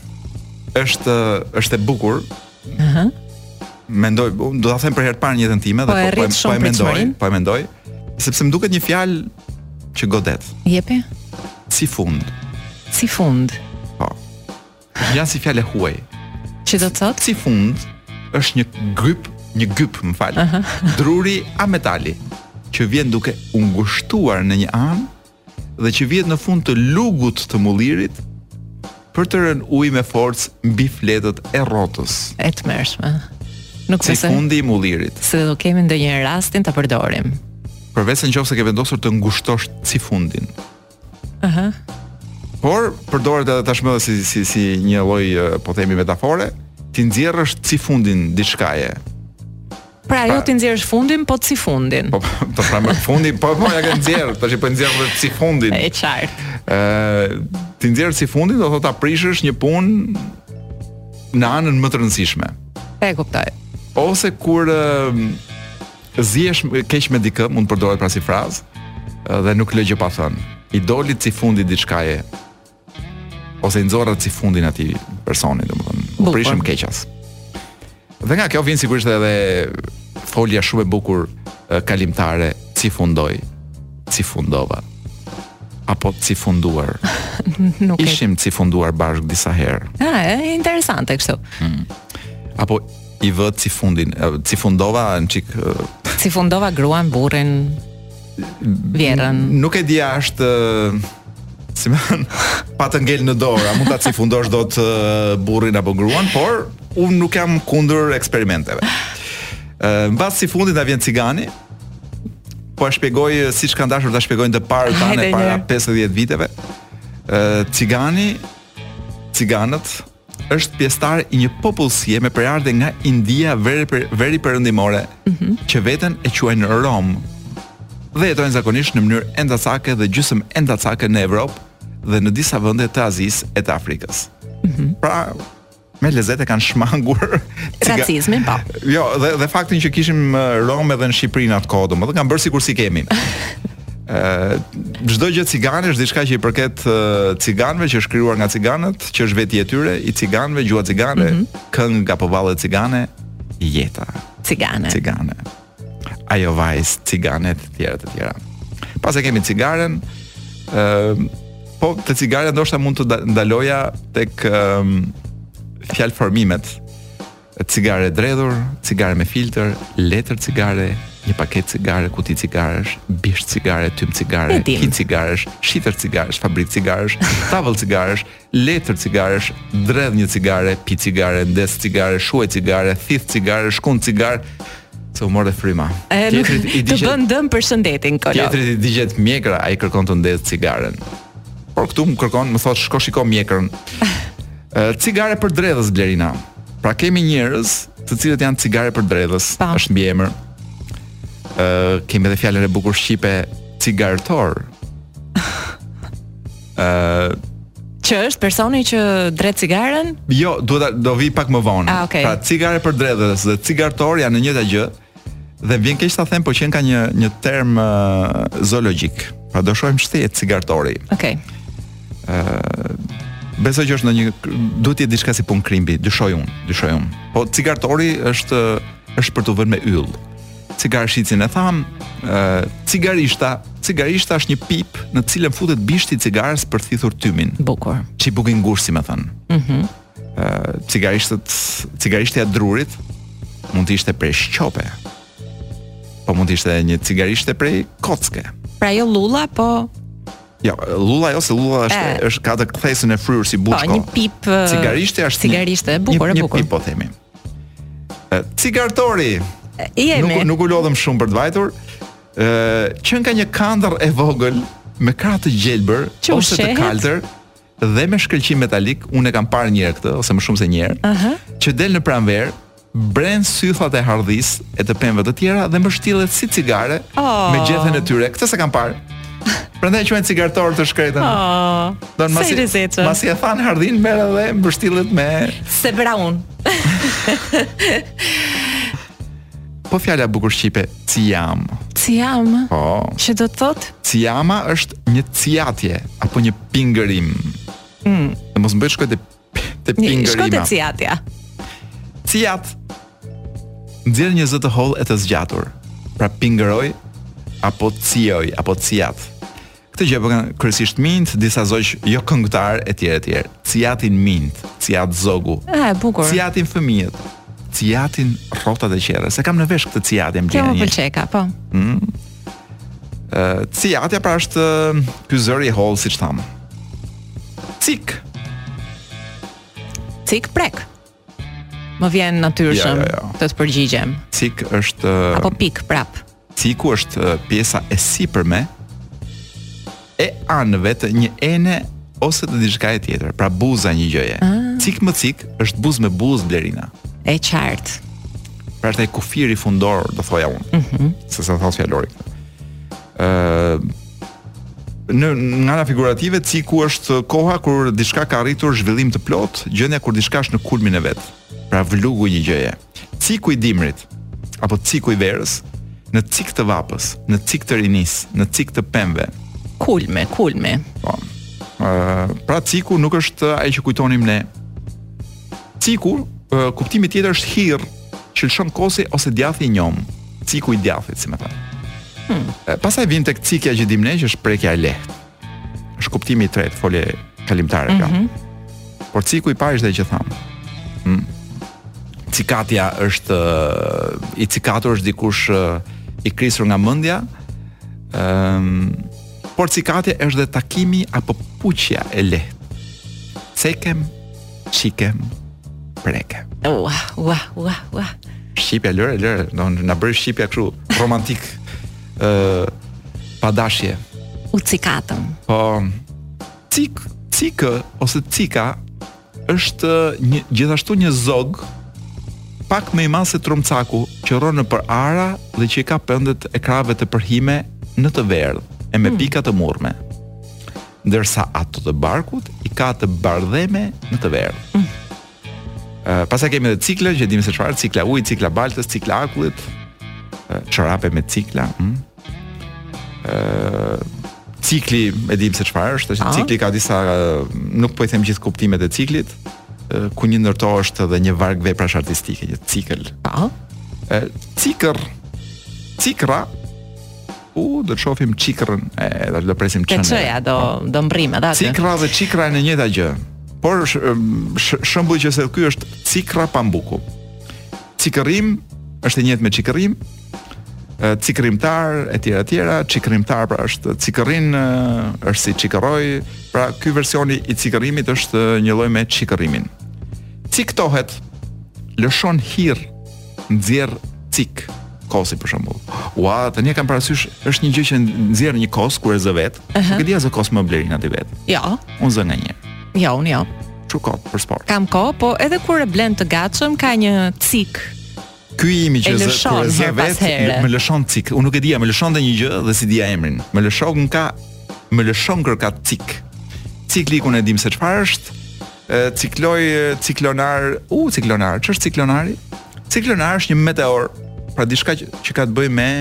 është është e bukur. Ëh. Uh-huh. Mendoj, do ta them për herë të parë në jetën time po dhe po, po, po e mendoj, po e mendoj, sepse më duket një fjalë që godet. Jepi. Si fund. Si fund. Po. Ja si fjalë huaj. Që do të thotë? Si fund është një gyp, një gyp, më fal. Uh -huh. Druri a metali që vjen duke u ngushtuar në një anë dhe që vjen në fund të lugut të mullirit për të rënë ujë me forcë mbi fletët e rrotës. E tmerrshme. Nuk si fundi i mullirit. Se do kemi ndonjë rastin ta përdorim. Përveç se nëse ke vendosur të ngushtosh si fundin. Aha. Uh-huh. Por përdoret edhe tashmë si si si një lloj, po themi, metafore, ti nxjerrësh si fundin diçkaje. Pra jo ti nxjerrësh fundin, po si fundin. Po po pra me fundin, po po ja ke nxjerr, tash po nxjerr si fundin. E qartë. Ë, ti nxjerr si fundin, do thotë ta prishësh një punë në anën më të rëndësishme. E kuptoj. Ose kur uh, zihesh keq me dikë, mund të përdoret pra si frazë, uh, dhe nuk lë gjë pa thënë. I dolit si fundi diçkaje. Ose i nxorrat si fundin atij personi, domethënë, u prishëm keqas. Dhe nga kjo vjen sigurisht edhe folja shumë e bukur uh, kalimtare, si fundoj, si fundova. Apo si funduar. Nuk Ishim si funduar bashkë disa herë. Ah, e interesante kështu. Hmm. Apo i vë si fundin, si fundova në çik si fundova gruan, burrin, vjerën. Nuk e di është si më thën, pa të ngel në dorë, a mund ta si fundosh dot burrin apo gruan, por unë nuk jam kundër eksperimenteve. Ë, mbas si fundit na vjen cigani. Po e shpjegoj siç kanë dashur ta shpjegojnë të parë tanë para pesëdhjetë viteve. Ë, cigani, ciganët është pjesëtar i një popullsie me përardhje nga India veri veri perëndimore, mm-hmm. që veten e quajnë Rom. Dhe jetojnë zakonisht në mënyrë endacake dhe gjysmë endacake në Evropë dhe në disa vende të Azisë e të Afrikës. Mm-hmm. Pra, me lezet e kanë shmangur racizmin, po. Jo, dhe dhe faktin që kishim Rom edhe në Shqipëri në atë kohë, domethënë kanë bërë sikur si kemi. Ë, çdo gjë cigane është diçka që i përket uh, ciganëve, që është krijuar nga ciganët, që është veti e tyre, i ciganëve, gjuha cigane, mm-hmm. këngë nga povallet cigane, jeta cigane. Cigane. Ajo vajzë cigane të tjera të tjera. Pas e kemi cigaren, ë uh, po te cigaren ndoshta mund të ndaloja tek um, fjalëformimet. Cigare dredhur, cigare me filtr, letër cigare, një paket cigare, kuti cigaresh, bisht cigare, tym cigare, kin cigaresh, shitër cigaresh, fabrik cigaresh, tavëll cigaresh, letër cigaresh, dredh një cigare, pi cigare, ndes cigare, shuaj cigare, thith cigare, shkund cigare. Se u morë fryma. Tjetrit i digjet, të bën dëm për shëndetin, kolo. Tjetrit i digjet mjekra, ai kërkon të ndez cigaren. Por këtu më kërkon, më thotë shko shiko mjekrën. Uh, cigare për dredhës, Blerina. Pra kemi njerëz të cilët janë cigare për dredhës, pa. Është mbiemër. Ë uh, kemi edhe fjalën e bukur shqipe cigartor. Ë uh, që është personi që dredh cigaren? Jo, duhet do vi pak më vonë. Ah, okay. Pra cigare për dredhës dhe cigartor janë në njëjta gjë. Dhe vjen keq ta them, po që ka një një term uh, zoologjik. Pra do shohim shtet cigartori. Okej. Ë uh, Besoj që është në një duhet të jetë diçka si punë krimbi, dyshoj unë, dyshoj unë. Po cigartori është është për të vënë me yll. Cigarshicin e tham, uh, cigarishta, cigarishta është një pip në të cilën futet bishti i cigares për thithur tymin. Bukur. Çibuki ngushtë, si më thën. Mhm. Uh, cigarishtët, cigarishtja e drurit mund të ishte prej shqope. Po mund të ishte një cigarishte prej kocke. Pra jo lulla, po Jo, lulla ose lulla është është ka të kthesën e fryrë si buçko. Po, një pip cigarishte është cigarishte, e bukur, e bukur. Një pip po themi. Cigartori. Jemi. Nuk nuk u lodhem shumë për të vajtur. Ë, që nga një kandër e vogël me krah të gjelbër ose të kaltër dhe me shkëlqim metalik, unë e kam parë një herë këtë ose më shumë se një herë, uh -huh. që del në pranverë, bren sythat e hardhis e të pemëve të tjera dhe mbështillet si cigare oh. me gjethen e tyre. Këtë se kam parë. Prandaj quhen cigartor të shkretën. Oh. Don masi masi e than hardhin merr edhe mbështillet me se braun. Po fjala e bukur shqipe, ciam. Ciam. Po. Që do të thotë? Ciama është një ciatje apo një pingërim. Mm. Dhe mos më bëj shkoj te te pingërima. Shkoj te ciatja. Ciat. Nxjerr një zë të hollë e të zgjatur. Pra pingëroj apo cioj apo ciat. Këtë gjë bëhen kryesisht mint, disa zogj jo këngëtar etj etj. Ciatin mint, ciat zogu. Ah, e bukur. Ciatin fëmijët. Ciatin rrotat e qerrës. E kam në vesh këtë ciatin më gjeni. Kjo më pëlqeka, po. Mm. Uh, ciatja pra është ky zëri i holl siç tham. Cik. Cik prek. Më vjen natyrshëm ja, ja, ja. të të përgjigjem. Cik është apo pik prap. Ciku është pjesa e sipërme e anëve të një ene ose të diçka e tjetër. Pra buza një gjëje. Ah. Cik më cik është buzë me buzë Blerina. E qartë. Pra është ai kufiri fundor, do thoja unë. Mhm. Mm se sa thos fjalori. Ë Në nga ana figurative, ciku është koha kur diçka ka arritur zhvillim të plot, gjendja kur diçka është në kulmin e vet. Pra vlugu një gjëje. Ciku i dimrit apo ciku i verës, në cik të vapës, në cik të rinis, në cik të pemëve. Kulme, kulme. Po. Ë, pra ciku nuk është ai që kujtonim ne. Ciku, uh, kuptimi tjetër është hirr, që lëshon kosi ose djathi i njom. Ciku i djathit, si më thënë. Hmm. Pastaj vjen tek cikja që dim ne, që është prekja e lehtë. Është kuptimi i tretë, folje kalimtare mm -hmm. kam. Por ciku i parë është ai që tham. Hmm. Cikatja është i cikatur është dikush i krisur nga mendja. Ëm um, por cikatja është dhe takimi apo puqja e lehtë. Cekem, çikem, prekem. Ua, ua, ua, ua. Shqipja lëre, lëre, do na bëj shqipja kështu romantik. ë uh, pa dashje. U cikatëm. Po cik, cikë ose cika është një, gjithashtu një zog pak më i madh se trumcaku që rron nëpër ara dhe që i ka pendet e krave të përhime në të verdh e me mm. pika të murme. Ndërsa ato të barkut i ka të bardheme në të verdh. Mm. Uh, pastaj kemi edhe cikla që dimë se çfarë, cikla ujit, cikla baltës, cikla akullit, çorape me cikla. Mm. Uh, cikli e dim se çfarë është, është cikli ka disa nuk po i them gjithë kuptimet e ciklit, uh, ku një ndërto është edhe një varg veprash artistike, një cikël. Po. Uh, cikër, cikra, u do të shohim cikrën, e do të presim çën. Çeja do do mbrim atë. Cikra dhe cikra janë në njëjta gjë. Por sh, sh, shembull që se ky është cikra pambuku. Cikërim është e njëjtë me çikërim, cikërimtar etj etj, çikërimtar pra është cikërin, është si çikërroj, pra ky versioni i cikërimit është një lloj me çikërimin. Ciktohet, lëshon hirr, nxjerr cik, kosi për shembull. Ua, tani kam parasysh, është një gjë që nxjerr një kos kur e zë vet. Uh -huh. Nuk e di as kos më Blerina aty vet. Jo. Unë zë nga një. Jo, unë jo. Çu kohë për sport. Kam kohë, po edhe kur e blen të gatshëm ka një cik. Ky imi që zë kur e zë vet, më lëshon cik. Unë nuk e dija, më lëshonte një gjë dhe si dija emrin. Më lëshon ka më lëshon kërkat cik. Ciklikun e dim se çfarë është. Cikloj ciklonar, u ciklonar, ç'është ciklonari? Ciklonar është një meteor, pra diçka që, që ka të bëjë me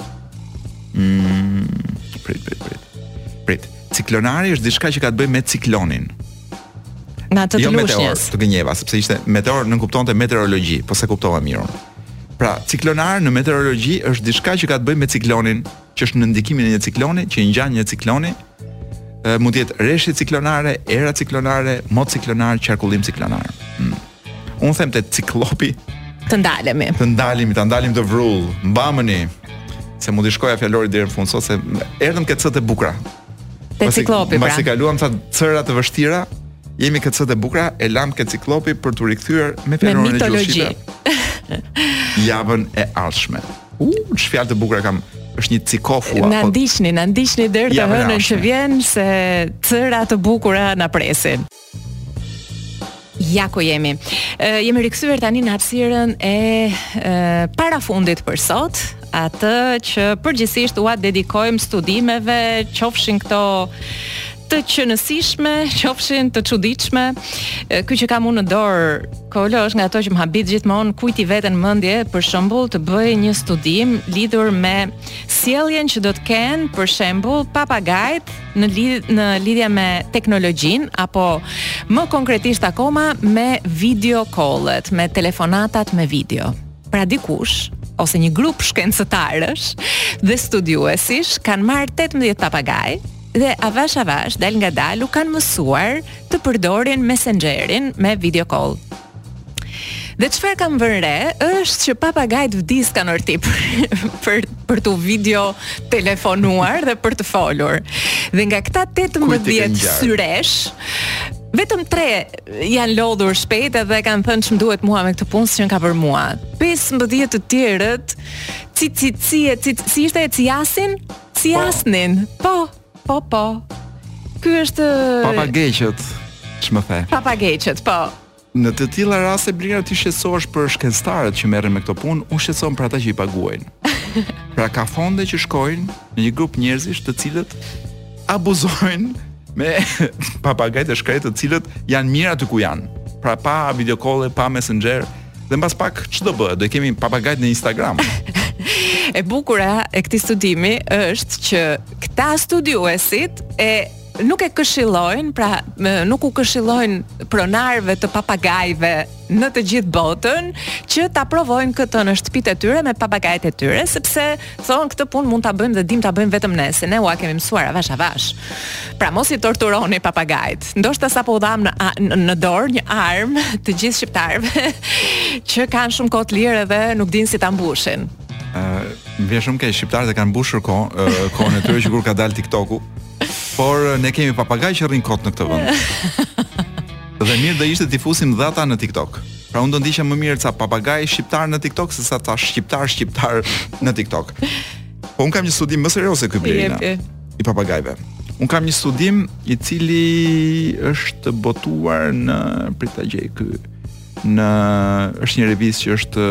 mm, prit prit prit. Prit. Ciklonari është diçka që ka të bëjë me ciklonin. Na të jo lushnjës. Meteor, të gënjeva, sepse ishte meteor, nuk kuptonte meteorologji, po se kuptova mirë. Pra, ciklonar në meteorologji është diçka që ka të bëjë me ciklonin, që është në ndikimin e një cikloni, që i ngjan një cikloni. E, mund të jetë rreshje ciklonare, era ciklonare, mod ciklonar, qarkullim ciklonar. Hmm. Unë them te ciklopi të ndalemi. Të ndalemi, të ndalim të vrull, mbamëni. Se mund të shkoja fjalorit deri në fund sot se erdhëm këtë sot e bukura. Te ciklopi pra. Masi kaluam ca cëra të vështira, jemi këtë sot e bukura, e lam këtë ciklopi për t'u rikthyer me fenomenin e gjuhës. Javën e ardhshme. U, ç'fjalë të bukura kam. Është një cikofua. Na ndiqni, na ndiqni deri të hënën që vjen se cëra të bukura na presin. Ja ku jemi. E, jemi rikthyer tani në hapësirën e, e parafundit për sot, atë që përgjithsisht ua dedikojmë studimeve, qofshin këto të qënësishme, qofshin të çuditshme. Ky që kam unë në dorë, Kolo, është nga ato që më habit gjithmonë kujti veten mendje, për shembull, të bëj një studim lidhur me sjelljen që do të kenë, për shembull, papagajt në lidh, në lidhje me teknologjinë, apo më konkretisht akoma me video callet, me telefonatat me video. Pra dikush ose një grup shkencëtarësh dhe studiuesish kanë marrë tetëmbëdhjetë papagaj dhe avash avash, dal nga dal, u kanë mësuar të përdorin Messengerin me video call. Dhe çfarë kam vënë re është që papagajt vdis kanë orti për, për, për të video telefonuar dhe për të folur. Dhe nga këta tetëmbëdhjetë syresh, vetëm tre janë lodhur shpejt edhe kanë thënë që më duhet mua me këtë punë që ka për mua. pesëmbëdhjetë të tjerët, ci ci ci ci si ishte ci jasin? Ci jasnin. Po, po, po. Ky është papageqët, ç'më the. Papageqët, po. Në të tilla raste Blinra ti shqetësohesh për shkencëtarët që merren me këtë punë, unë shqetësohem për ata që i paguajnë. Pra ka fonde që shkojnë në një grup njerëzish të cilët abuzojnë me papagajt e shkretë të cilët janë mirë aty ku janë. Pra pa video call, pa Messenger, dhe mbas pak ç'do bëhet? Do i kemi papagajt në Instagram. E bukura e këtij studimi është që këta studiuesit e nuk e këshillojnë, pra nuk u këshillojnë pronarëve të papagajve në të gjithë botën që ta provojnë këtë në shtëpitë e tyre me papagajt e tyre, sepse thonë këtë punë mund ta bëjmë dhe dim ta bëjmë vetëm ne, se ne ua kemi mësuar avash avash. Pra mos i torturoni papagajt. Ndoshta sapo u dham në në dorë një armë të gjithë shqiptarëve që kanë shumë kohë të lirë dhe nuk dinë si ta mbushin. Ë, uh, më vjen shumë keq, shqiptarët e kanë mbushur kohën, uh, kohën e tyre që kur ka dalë TikToku. Por ne kemi papagaj që rrin kot në këtë vend. Dhe mirë do ishte t'i fusim dhata në TikTok. Pra unë do ndiqja më mirë ca papagaj shqiptar në TikTok se sa ta shqiptar shqiptar në TikTok. Po unë kam një studim më serioz se ky Blerina i papagajve. Unë kam një studim i cili është botuar në prit ta gjej ky në është një revistë që është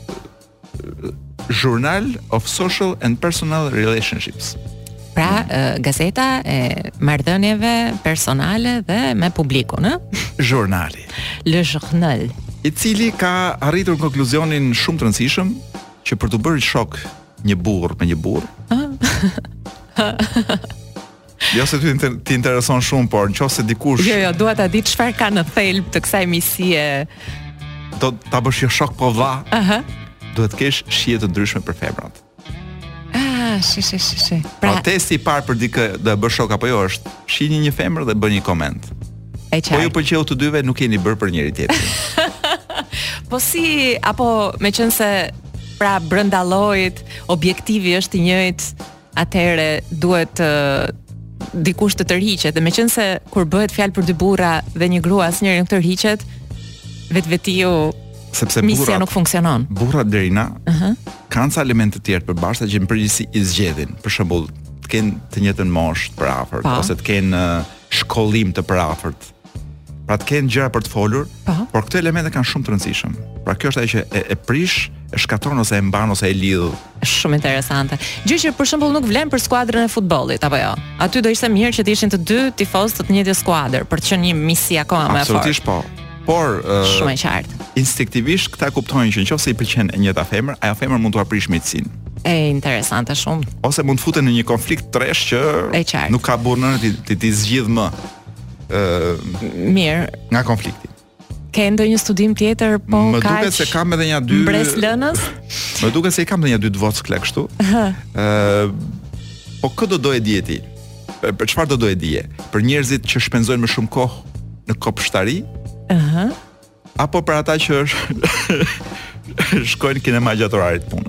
Journal of Social and Personal Relationships. Pra, uh, gazeta e marrëdhënieve personale dhe me publikun, ë? Jurnali. Le Journal. I cili ka arritur konkluzionin shumë të rëndësishëm që për të bërë shok një burr me një burr. Jo se ty ti intereson shumë, por nëse dikush Jo, jo, dua ta di çfarë ka në thelb të kësaj misie. Do ta bësh një shok po vlla. Aha. Duhet të kesh shije të ndryshme për femrat. Shi, shi, shi, shi. Pra, pra testi i parë për dikë do e bësh shok apo jo është shihni një femër dhe bëni një koment. E qartë. Po ju pëlqeu të dyve, nuk keni bërë për njëri tjetrin. Po si, apo meqense pra brenda llojit objektivi është i njëjtë, atëherë duhet uh, dikush të tërhiqet, dhe meqense kur bëhet fjalë për dy burra dhe një grua asnjëri nuk tërhiqet, vetvetiu sepse misja nuk funksionon. Burrat Derina uh-huh. kanë ca elemente të tjerë përbashkëta që në përgjithësi i zgjedhin. Për shembull, të kenë të njëjtën moshë të përafërt, ose të kenë uh, shkollim të përafërt. Pra të kenë gjëra për të folur, pa. Por këto elemente kanë shumë të rëndësishëm. Pra kjo është ajo që e, e prish, e shkatron ose e mban ose e lidh. Shumë interesante. Gjë që për shembull nuk vlen për skuadrën e futbollit, apo jo? Aty do ishte mirë që të ishin të dy tifozë të të njëjtës skuadër për të qenë një misi akoma më e fortë. Absolutisht po. Por uh, shumë e qartë. Instinktivisht këta kuptojnë që nëse i pëlqen e njëjta femër, ajo femër mund t'u aprish miqësinë. E interesante shumë. Ose mund të futen në një konflikt tresh që nuk ka burrën ti ti, ti zgjidh më. ë uh, Mirë. Nga konflikti. Ke ndonjë studim tjetër po ka? Më duket se kam edhe një dy mbres lënës? Më duket se i kam edhe një dy të vockle kështu. ë uh, Po kë do doje dije ti? Për çfarë do doje dije? Për njerëzit që shpenzojnë më shumë kohë në kopshtari? Ëh. Apo për ata që shkojnë kinema gjatë orarit punës.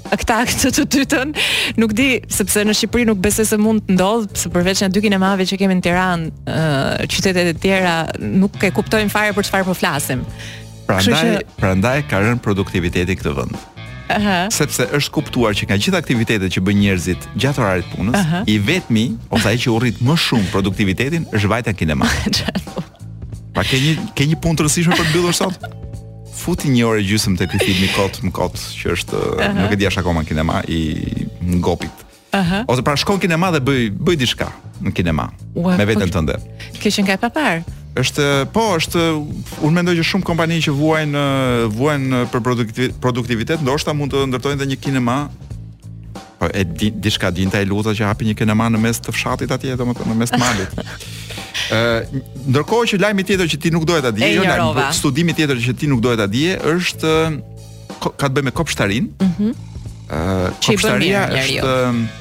këta këtë të dytën, nuk di, sepse në Shqipëri nuk besoj se mund të ndodhë, se përveç në dy kinemave që kemi në Tiranë, uh, qytetet e tjera nuk e kuptojnë fare për çfarë po flasim. Prandaj, që... prandaj ka rënë produktiviteti këtë vend. Aha. Sepse është kuptuar që nga gjithë aktivitetet që bëjnë njerëzit gjatë orarit punës, Aha. i vetmi ose ai që urrit më shumë produktivitetin është vajta kinema. Pa ke një ke një punë të rëndësishme për të mbyllur sot? Futi një orë gjysmë te ky filmi Kot më Kot, që është Aha. nuk e di as akoma kinema i Ngopit. Aha. Ose pra shkon kinema dhe bëj bëj diçka në kinema Ua, me veten tënde. Ke qenë ka pa parë? Është, po, është, unë mendoj që shumë kompani që vuajnë vuajnë për produktivitet, produktivitet, ndoshta mund të ndërtojnë edhe një kinema. Po e di diçka dinta e luta që hapi një kinema në mes të fshatit atje, domethënë në mes të malit. Ë, ndërkohë që lajmi tjetër që ti nuk dohet ta dije, jo lajmi, studimi tjetër që ti nuk dohet ta dije është ka të bëjë me kopshtarin. Mhm. Ë, kopshtaria është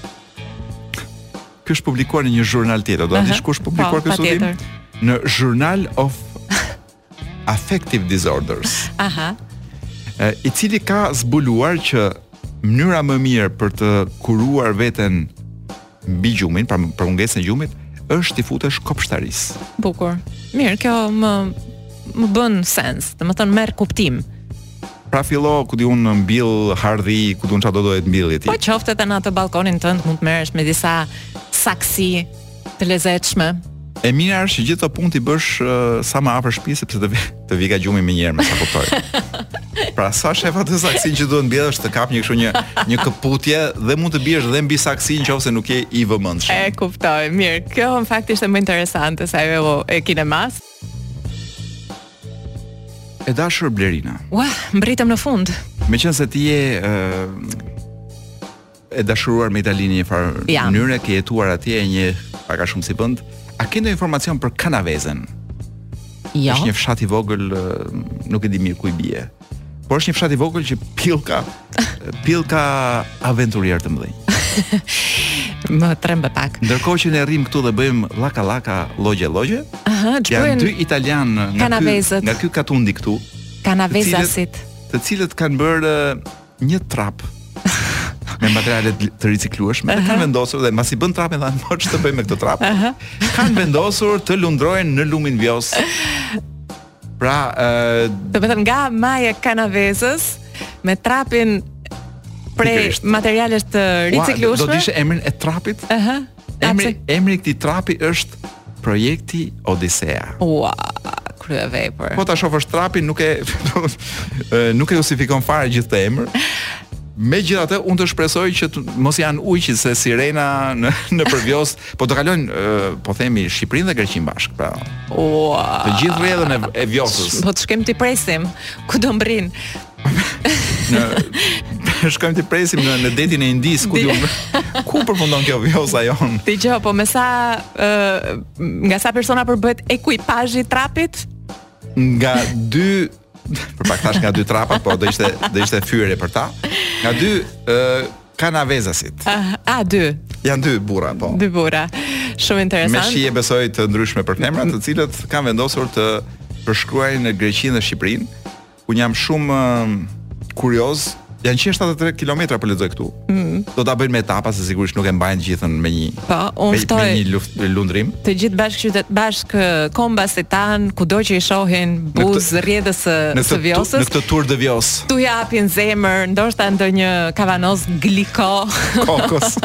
Ky është publikuar në një jurnal tjetër. Do ta dish kush publikuar ky studim? Në Journal of Affective Disorders. Aha. E, I cili ka zbuluar që mënyra më mirë për të kuruar veten mbi gjumin, pra për mungesën e gjumit, është t'i futesh kopshtarisë. Bukur. Mirë, kjo më më bën sens, domethënë merr kuptim. Pra fillo, ku di unë mbill hardhi, ku di unë çfarë do dohet mbillje ti. Po qoftë edhe në atë balkonin tënd mund të merresh me disa saksi të lezetshme. E mira është që gjithë të punë t'i bësh uh, sa më afër shtëpisë sepse të vi, të vi ka gjumi më njëherë, me sa kuptoj. Pra sa shef atë saksin që duhet mbjellësh të kap një kështu një një këputje dhe mund të biesh dhe mbi saksin nëse nuk je i vëmendshëm. E kuptoj. Mirë, kjo në fakt ishte më interesante se ajo e kinemas. E dashur Blerina. Ua, mbritëm në fund. Meqense ti je uh, e dashuruar me Italinë në një farë mënyre, ke jetuar atje një pak a shumë si vend. A ke ndonjë informacion për Kanavezën? Jo. Është një fshat i vogël, nuk e di mirë ku i bie. Por është një fshat i vogël që pillka pillka aventurier të mëdhenj. Më trembe pak. Ndërkohë që ne rrim këtu dhe bëjmë llaka llaka logje logje. Aha, janë dy italian nga ky nga ky katundi këtu. Kanavezasit, të cilët kanë bërë një trap me materiale të riciklueshme, uh-huh. kanë vendosur dhe mbasi bën trapin dhe më ç'të bëjmë me këtë trap. Uh-huh. Kanë vendosur të lundrojnë në lumin Vjos. Pra, ë, uh, do të thënë nga maja e Kanavezës me trapin prej materialesh të riciklueshme. Do të ishte emrin e trapit? Ëh. Uh-huh. Emri emri i këtij trapi është Projekti Odisea. Ua, krye vepër. Po ta shohësh trapin nuk e nuk e justifikon fare gjithë të emër. Megjithatë, unë të shpresoj që të, mos janë ujë se sirena në në përvjos, po të kalojnë po themi Shqipërinë dhe Greqinë bashkë, pra. Ua. Të gjithë rrjedhën e, e Vjosës. Po të shkojmë ti presim, ku do mbrin? Në shkojmë ti presim në në detin e Indis, ku diun. Ku përfundon kjo Vjosa jon? Dgjoj, po me sa uh, nga sa persona përbëhet ekuipazhi i trapit? Nga dy për pak tash nga dy trapat, po do ishte do ishte fyerje për ta. Nga dy uh, Kanavezasit. A, a dy. Janë dy burra, po. Dy burra. Shumë interesant. Me shije besoj të ndryshme për femra, të cilët kanë vendosur të përshkruajnë në Greqinë dhe Shqipërinë. Unë jam shumë uh, kurioz. Janë njëqind e shtatëdhjetë e tre kilometra për lexoj këtu. Mm. Do ta bëjnë me etapa, se sigurisht nuk e mbajnë gjithën me një po, me, me një luft, lundrim. Të gjithë bashkë qytet bashkë kombasit tan, kudo që i shohin buzë rrjedhës së Vjosës. Në këtë tur de Vjos. Tu japin zemër, ndoshta ndonjë kavanoz gliko. Kokos.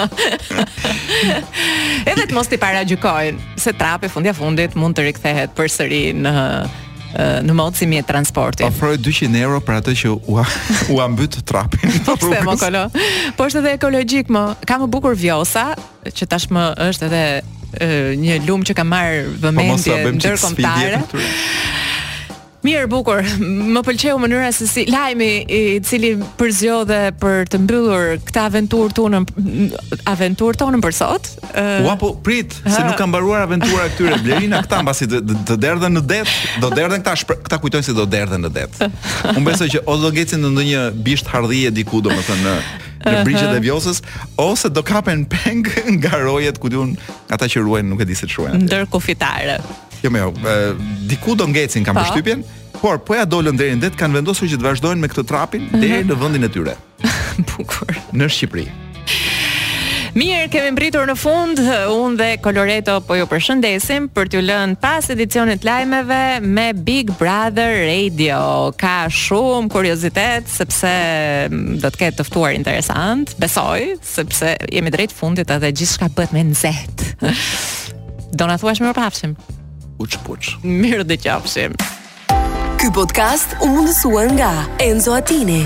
Edhe të mos t'i paragjykojnë, se trapi fundi a fundit mund të rikthehet përsëri në në mod si mjet transporti. Ofroj dyqind euro për atë që u u mbyt trapin. Po pse mo kolo? Po është edhe ekologjik më. Ka më bukur Vjosa, që tashmë është edhe e, një lum që ka marrë vëmendje ndërkombëtare. Mirë, bukur. Më pëlqeu mënyra se si lajmi i cili përzgjodhe për të mbyllur këtë aventurë tonë, aventurë tonë për sot. Uh, Ua, po prit, se ha. Nuk ka mbaruar aventura këtyre Blerina këta mbasi të, të derdhen në det, do derdhen këta, shpre, këta kujtojnë se do derdhen në det. Unë besoj që o do ngecin në ndonjë bisht hardhije diku, domethënë në në brigjet e Vjosës, ose do kapen peng nga rojet ku diun ata që ruajnë, nuk e di se çruajnë. Ndërkufitare. Jo më, diku do ngecin kam përshtypjen, por po ja dolën deri në det, kanë vendosur që të vazhdojnë me këtë trapin deri në vendin e tyre. Bukur. Në Shqipëri. Mirë, kemi mbritur në fund. Unë dhe Coloreto po ju përshëndesim për t'ju lënë pas edicionit lajmeve me Big Brother Radio. Ka shumë kuriozitet sepse do të ketë të ftuar interesant. Besoj, sepse jemi drejt fundit edhe gjithçka bëhet me nxehtë. Do na thuash më përpafshim. Puç puç. Mirë dëgjofshim. Ky podcast u mundësuar nga Enzo Attini.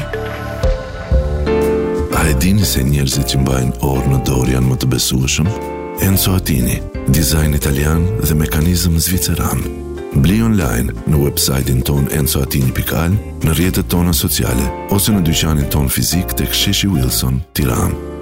A e dini se njerëzit që mbajnë orë në dorë janë më të besueshëm? Enzo Attini, dizajn italian dhe mekanizëm zviceran. Bli online në website-in ton enzo attini pikë al, në rrjetet tona sociale ose në dyqanin ton fizik tek sheshi Wilson, Tiranë.